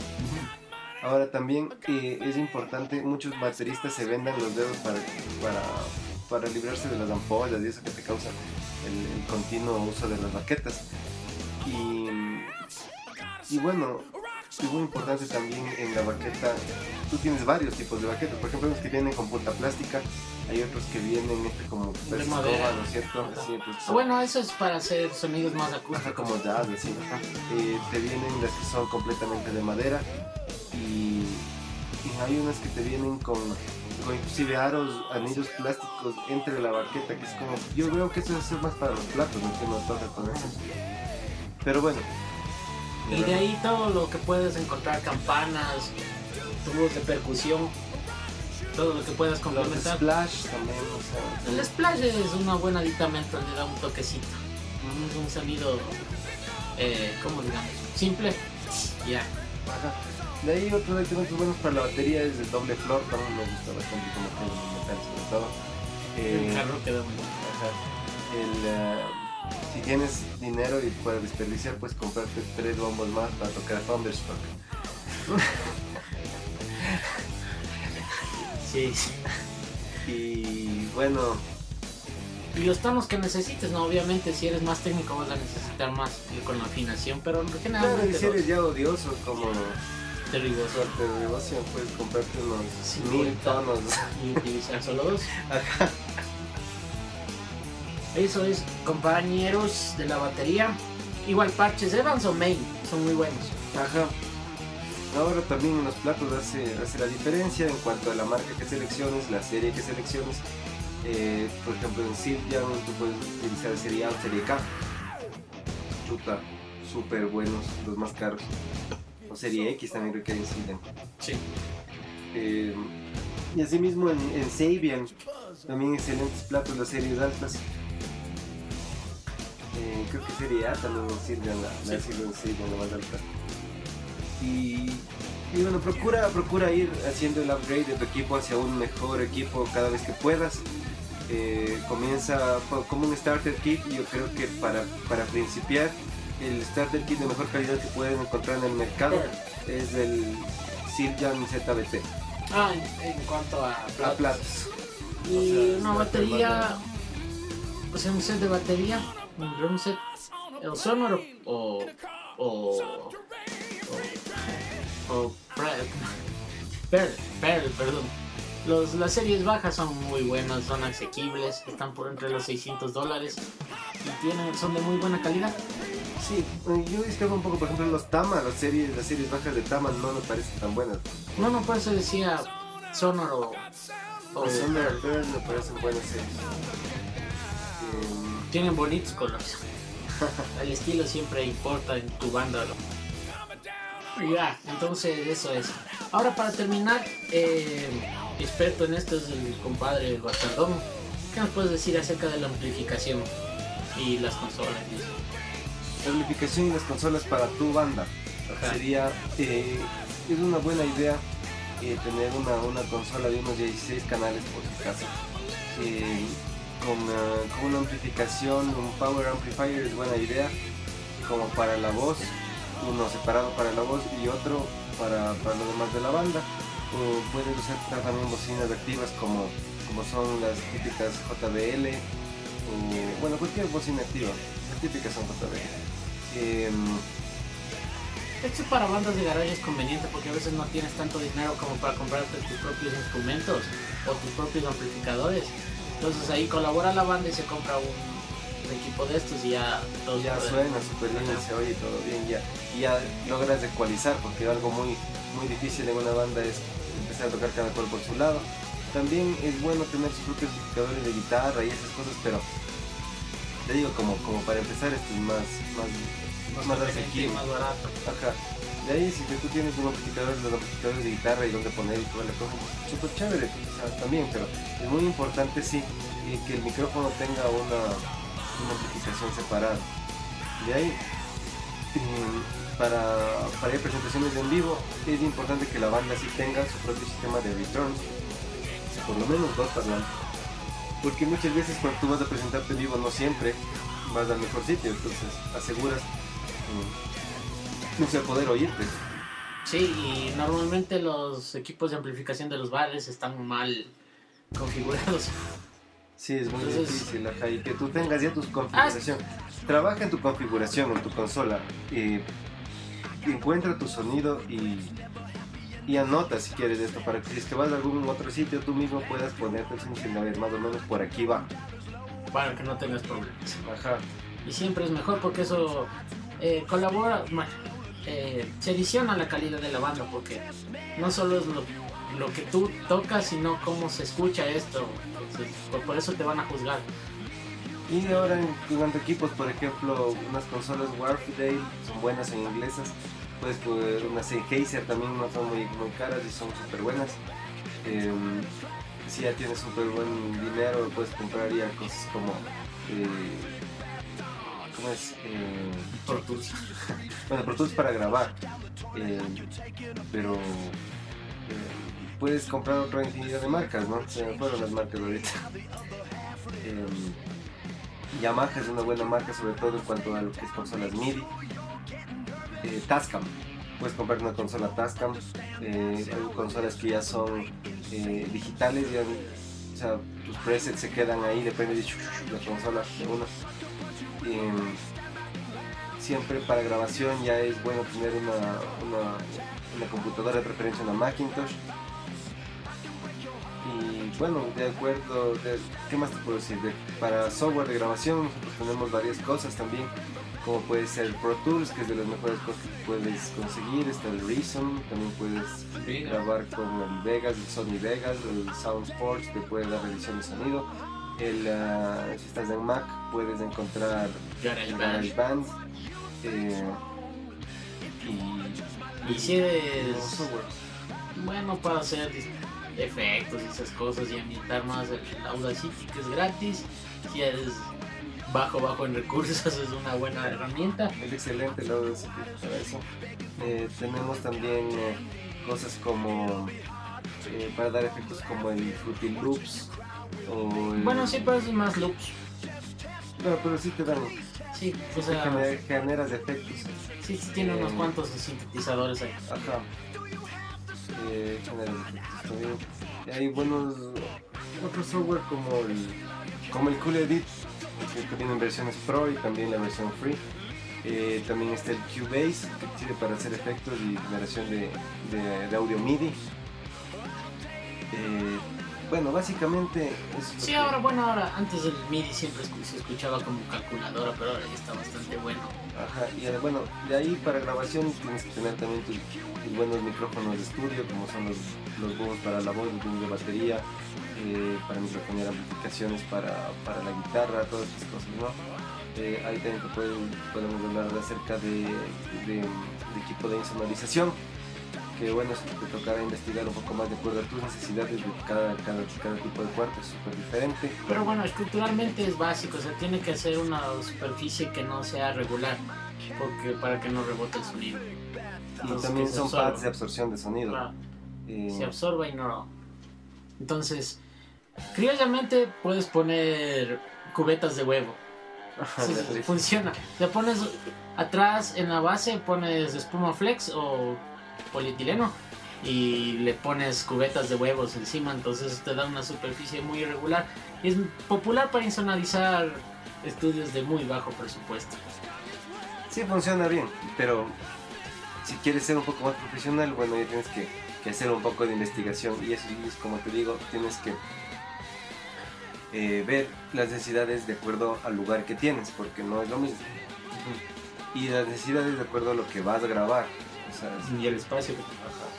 Ahora también eh, es importante, muchos bateristas se vendan los dedos para, para para librarse de las ampollas y eso que te causa el, el continuo uso de las baquetas. Y, y bueno, y muy importante también en la baqueta, tú tienes varios tipos de baquetas. Por ejemplo, unos que vienen con punta plástica, hay otros que vienen este como De escoba, madera. ¿no es cierto? Así, pues, Ah, bueno, eso es para hacer sonidos más ajá, acústicos. como jazz, así. Eh, te vienen las que son completamente de madera y, y hay unas que te vienen con, con inclusive aros, anillos plásticos entre la baqueta, que es como, yo veo que eso es más para los platos, no que no toca con eso. Pero bueno. Y de ahí todo lo que puedes encontrar, campanas, tubos de percusión, todo lo que puedas Los de complementar. splash también, o sea, El splash es una buena aditamento, le da un toquecito. Es un sonido, eh, ¿cómo digamos? Simple. Ya. ajá. De ahí otros elementos buenos para la batería es el doble floor, también me gusta bastante como que el metal sobre todo. El Eh, carro queda muy bien. ajá. El, eh, si tienes dinero y puedes desperdiciar, puedes comprarte tres bombos más para tocar Thunderstruck. Sí, sí. Y bueno, Y los tonos que necesites, ¿no? Obviamente, si eres más técnico vas a necesitar más eh, con la afinación, pero claro, y generalmente si eres ya odioso como los de rigor. suerte de devoción, puedes comprarte unos cincuenta. mil tonos. Y utilizar solo dos. Ajá. Eso es, compañeros de la batería. Igual parches Evans o Main son muy buenos. Ajá. Ahora también en los platos hace, hace la diferencia en cuanto a la marca que selecciones, la serie que selecciones. Eh, por ejemplo en Silvian tú puedes utilizar serie A o serie K. Chuta, súper buenos, los más caros. O serie X también creo que hay en Silvian. Sí. Eh, y asimismo en, en Sabian también excelentes platos, las series altas. Eh, creo que serie A también sirve la, la Sí. sirve en Sabian, la más alta. Y, y bueno, procura, procura ir haciendo el upgrade de tu equipo hacia un mejor equipo cada vez que puedas. Eh, comienza po- como un starter kit y yo creo que para, para principiar el starter kit de mejor calidad que pueden encontrar en el mercado es el Siljan Z B T. Ah, en, en cuanto a A platos. platos. Y O sea, una es batería, o sea, un set de batería, un drum set, el sonoro o o o, o Pearl, Pearl, Pearl, perdón. Los, las series bajas son muy buenas, son asequibles, están por entre los seiscientos dólares y tienen, son de muy buena calidad. Sí, eh, yo discrepo un poco, por ejemplo, los Tama, las series, las series bajas de Tama no me parecen tan buenas. No, no, por eso decía sonoro o Los Thunder Pearl. Pearl me parecen buenas series. Eh, Tienen bonitos colores. El estilo siempre importa en tu banda, ¿no? Ya, entonces eso es. Ahora para terminar, eh, experto en esto es el compadre Bastardón. ¿Qué nos puedes decir acerca de la amplificación y las consolas? y eso? la amplificación y las consolas para tu banda. Ajá. Sería, eh, es una buena idea eh, tener una, una consola de unos dieciséis canales por tu casa. Eh, con, ah, con una amplificación, un power amplifier es buena idea, como para la voz, uno separado para la voz y otro para, para lo demás de la banda. O puedes usar también bocinas activas como, como son las típicas J B L, o bueno, cualquier bocina activa, las típicas son J B L. Eh, Esto para bandas de garaje es conveniente porque a veces no tienes tanto dinero como para comprarte tus propios instrumentos o tus propios amplificadores. Entonces ahí colabora la banda y se compra un, un equipo de estos y ya todos ya pueden- suena súper bien, Ajá. se oye todo bien, ya, y ya logras ecualizar, porque algo muy, muy difícil en una banda es empezar a tocar cada cual por su lado. También es bueno tener sus propios amplificadores de guitarra y esas cosas, pero te digo, como, como para empezar esto es más, más, más más conveniente y asequible. más barato. Ajá. De ahí si tú tienes un amplificador, los amplificadores de guitarra y donde poner y toda la cosa, súper chévere, o sea, también, pero es muy importante sí eh, que el micrófono tenga una, una amplificación separada. De ahí, eh, para, para ir a presentaciones en vivo, es importante que la banda sí tenga su propio sistema de returns, por lo menos dos parlantes. Porque muchas veces cuando tú vas a presentarte en vivo no siempre vas al mejor sitio, entonces aseguras mm, no sé, poder oírte. Sí, y normalmente los equipos de amplificación de los bares están mal configurados. Sí, es muy Entonces- difícil, ajá, y que tú tengas ya tu configuración. Trabaja en tu configuración, en tu consola, y encuentra tu sonido y, y anota si quieres esto, para que si es que vas a algún otro sitio tú mismo puedas ponerte el sonido, a ver, más o menos por aquí va. Para que no tengas problemas. Ajá. Y siempre es mejor porque eso eh, colabora, bueno, eh, se adiciona la calidad de la banda, porque no solo es lo, lo que tú tocas, sino cómo se escucha esto. Entonces, por, por eso te van a juzgar. Y ahora en cuanto a equipos, por ejemplo, unas consolas Warfdale son buenas en inglesas. Puedes poner unas Sennheiser también, no son muy, muy caras y son súper buenas. Eh, si ya tienes súper buen dinero, puedes comprar ya cosas como... Eh, ¿Cómo es? Eh, Por tus... bueno, Pro Tools para grabar. Eh, pero... eh, puedes comprar otra infinidad de marcas, ¿no? Se me fueron las marcas ahorita. Eh, Yamaha es una buena marca, sobre todo en cuanto a lo que es consolas MIDI. Eh, Tascam, puedes comprar una consola Tascam. Eh, hay consolas que ya son eh, digitales, ya, o sea, tus presets se quedan ahí, depende de la consola de uno. Eh, siempre para grabación ya es bueno tener una, una, una computadora, de preferencia una Macintosh. Y bueno, de acuerdo, de, ¿qué más te puedo decir? De, para software de grabación nosotros tenemos varias cosas también, como puede ser Pro Tools, que es de las mejores cosas que puedes conseguir. Está el Reason, también puedes Vegas. grabar con el Vegas, el Sony Vegas, el SoundSports, te puede dar edición de sonido. El, uh, si estás en Mac puedes encontrar GarageBand. GarageBand. Eh, y, Y si eres los softwares. bueno para hacer dis- efectos y esas cosas y ambientar más, el Audacity, que es gratis. Si eres bajo bajo en recursos, es una buena herramienta. Es excelente el Audacity para eso. Eh, tenemos también eh, cosas como eh, para dar efectos como el Fruity Loops o el... Bueno, sí, pero eso es más loops. No, pero sí te dan, Sí, o te sea, gener- generas efectos. sí, sí tiene unos eh, cuantos sintetizadores ahí. Ajá. Eh, generas efectos también. Y hay buenos otros software como el como el Cool Edit, que viene en versiones Pro y también la versión Free. Eh, también está el Cubase, que sirve para hacer efectos y generación de, de, de audio MIDI. Eh, bueno, básicamente eso es Sí, lo que- ahora, bueno, ahora, antes el MIDI siempre escu- se escuchaba como calculadora, pero ahora ya está bastante bueno. Ajá, y eh, bueno, de ahí para grabación tienes que tener también tus, tus buenos micrófonos de estudio, como son los, los búhos para la voz, los búhos de batería, eh, para microfonear amplificaciones para, para la guitarra, todas esas cosas, ¿no? Eh, ahí también te pueden, podemos hablar de acerca de, de, de equipo de insonorización, que bueno, eso te tocará investigar un poco más de acuerdo a tus necesidades de cada, cada, cada tipo de cuarto, es súper diferente. Pero bueno, estructuralmente es básico, o sea, tiene que ser una superficie que no sea regular, porque para que no rebote el sonido. Y Entonces, también que se son absorba. pads de absorción de sonido. Claro, Eh, se absorba y no. Entonces, criollamente puedes poner cubetas de huevo. Sí, sí, sí, funciona. Le pones atrás en la base, pones espuma flex o polietileno y le pones cubetas de huevos encima, entonces te da una superficie muy irregular y es popular para insonorizar estudios de muy bajo presupuesto. Sí, funciona bien, pero si quieres ser un poco más profesional, bueno, ya tienes que, que hacer un poco de investigación y eso es como te digo, tienes que eh, ver las necesidades de acuerdo al lugar que tienes, porque no es lo mismo. Y las necesidades de acuerdo a lo que vas a grabar. O sea, si Y el espacio que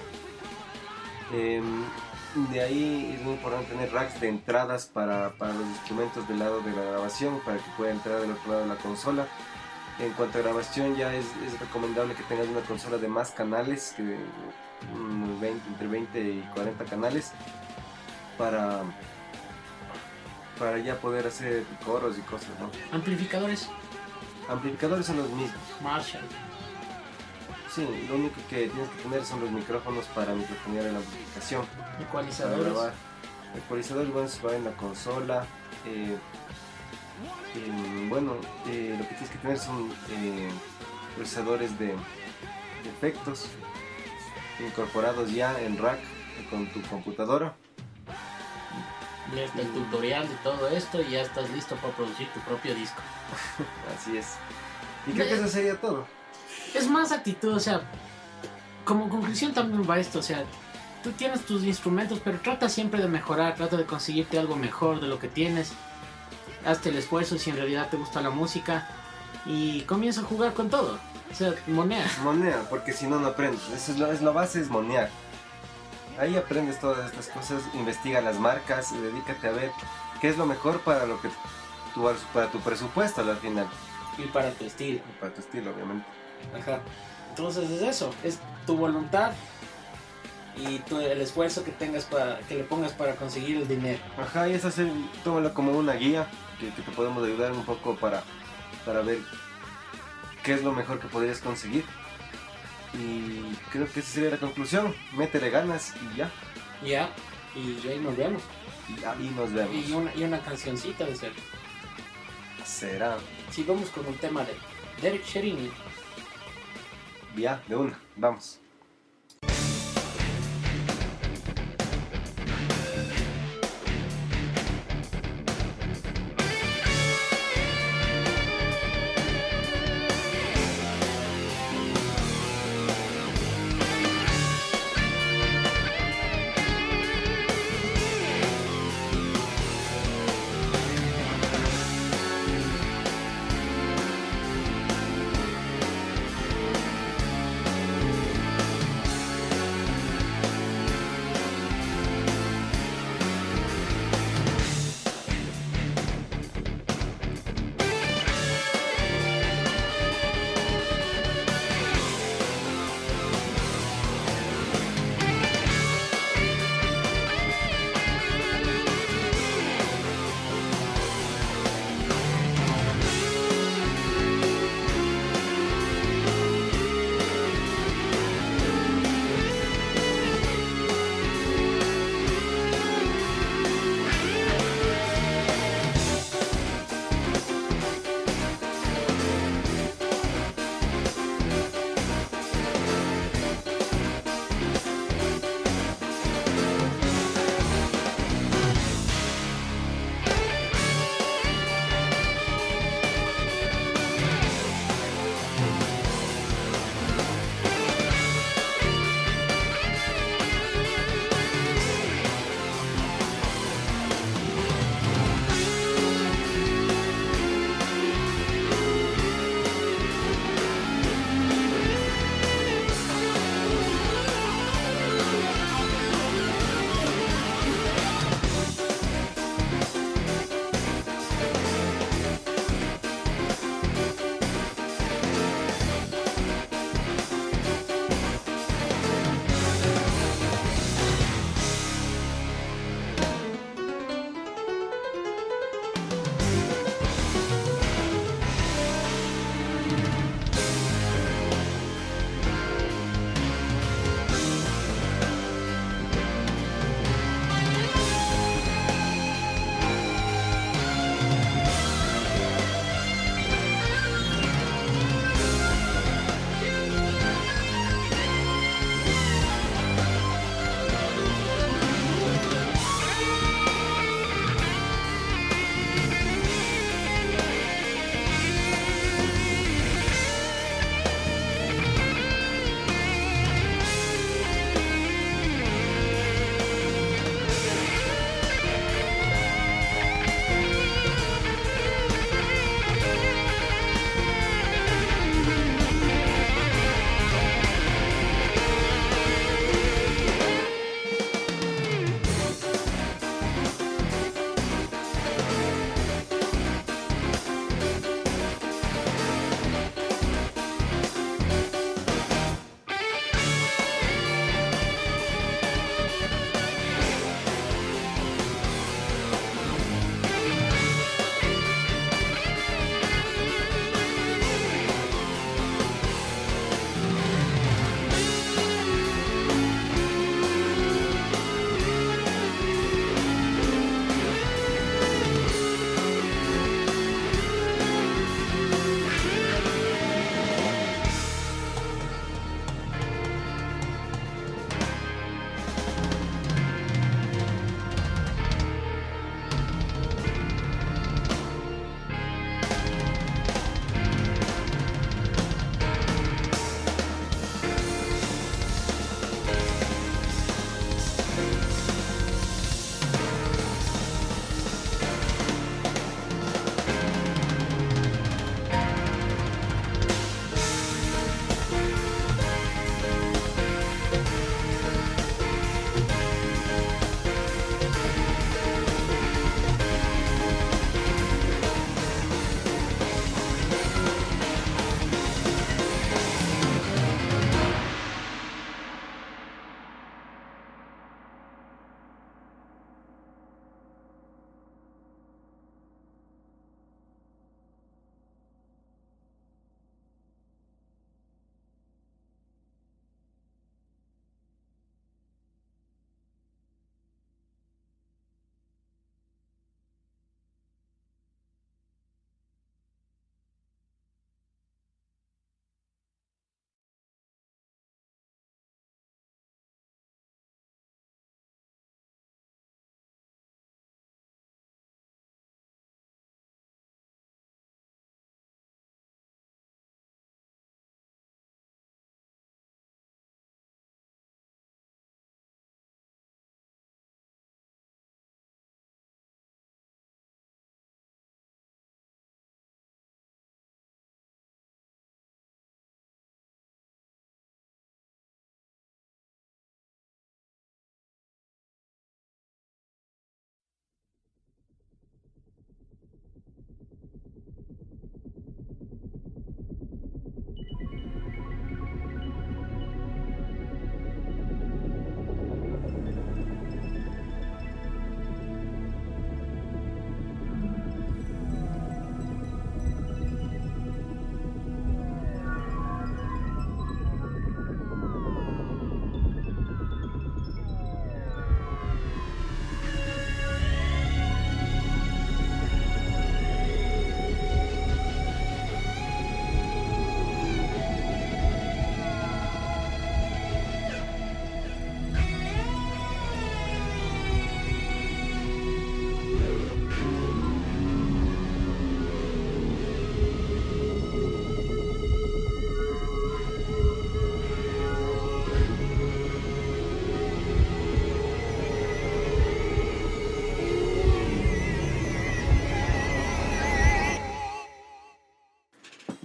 Eh, de ahí es muy importante tener racks de entradas para, para los instrumentos del lado de la grabación, para que pueda entrar del otro lado de la consola. En cuanto a grabación, ya es, es recomendable que tengas una consola de más canales, que unos veinte, entre veinte y cuarenta canales, para, para ya poder hacer coros y cosas, ¿no? amplificadores Amplificadores son los mismos. Marshall. Sí, lo único que tienes que tener son los micrófonos para microfonear en la amplificación. Para Ecualizadores. grabar. Ecualizadores, bueno, se va en la consola. Eh, eh, bueno, eh, lo que tienes que tener son eh, procesadores de, de efectos incorporados ya en rack con tu computadora. leerte el tutorial de todo esto y ya estás listo para producir tu propio disco. Así es. Y creo que eso sería todo. Es más actitud, o sea, como conclusión también va esto, o sea, tú tienes tus instrumentos, pero trata siempre de mejorar, trata de conseguirte algo mejor de lo que tienes. Hazte el esfuerzo si en realidad te gusta la música y comienza a jugar con todo. O sea, monea. Monea, porque si no, no aprendes. Eso es lo, es lo base, es monear. Ahí aprendes todas estas cosas, investiga las marcas, dedícate a ver qué es lo mejor para lo que tu, para tu presupuesto al final. Y para tu estilo. Y para tu estilo, obviamente. Ajá. Entonces es eso, es tu voluntad y tu, el esfuerzo que tengas para que le pongas para conseguir el dinero. Ajá, y eso hacer, tómalo como una guía que, que te podemos ayudar un poco para, para ver qué es lo mejor que podrías conseguir. Y creo que esa sería la conclusión. Métele ganas y ya. Ya, y ahí nos vemos. Y ahí nos vemos. Y una, y una cancioncita de ser. Será. Si vamos con un tema de Derek Sherinian. Ya, de una. Vamos.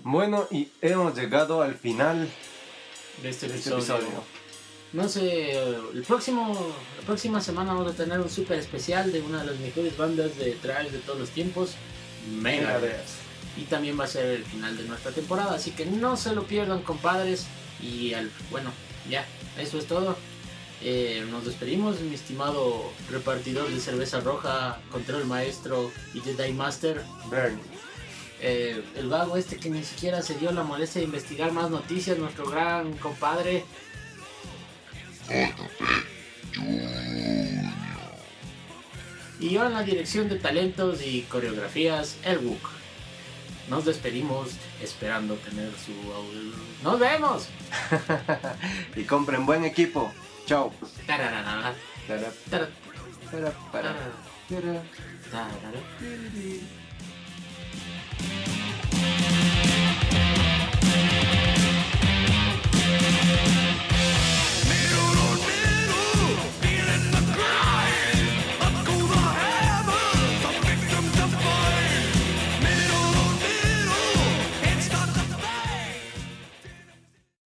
Bueno, y hemos llegado al final de este de este episodio. episodio. No sé, el próximo, la próxima semana vamos a tener un súper especial de una de las mejores bandas de thrash de todos los tiempos, Megadeth. Megadeth. Y también va a ser el final de nuestra temporada, así que no se lo pierdan, compadres. Y al, bueno, ya, eso es todo. Eh, nos despedimos, mi estimado repartidor de cerveza roja, control maestro y Jedi Master. Bernie. Eh, el vago este que ni siquiera se dio la molestia de investigar más noticias, nuestro gran compadre. J P Junior. Y yo en la dirección de talentos y coreografías, el Wook. Nos despedimos esperando tener su... ¡Nos vemos! Y compren buen equipo. Chao. Tararara, Tara, tara, tara, para, tarara, tara. tarara.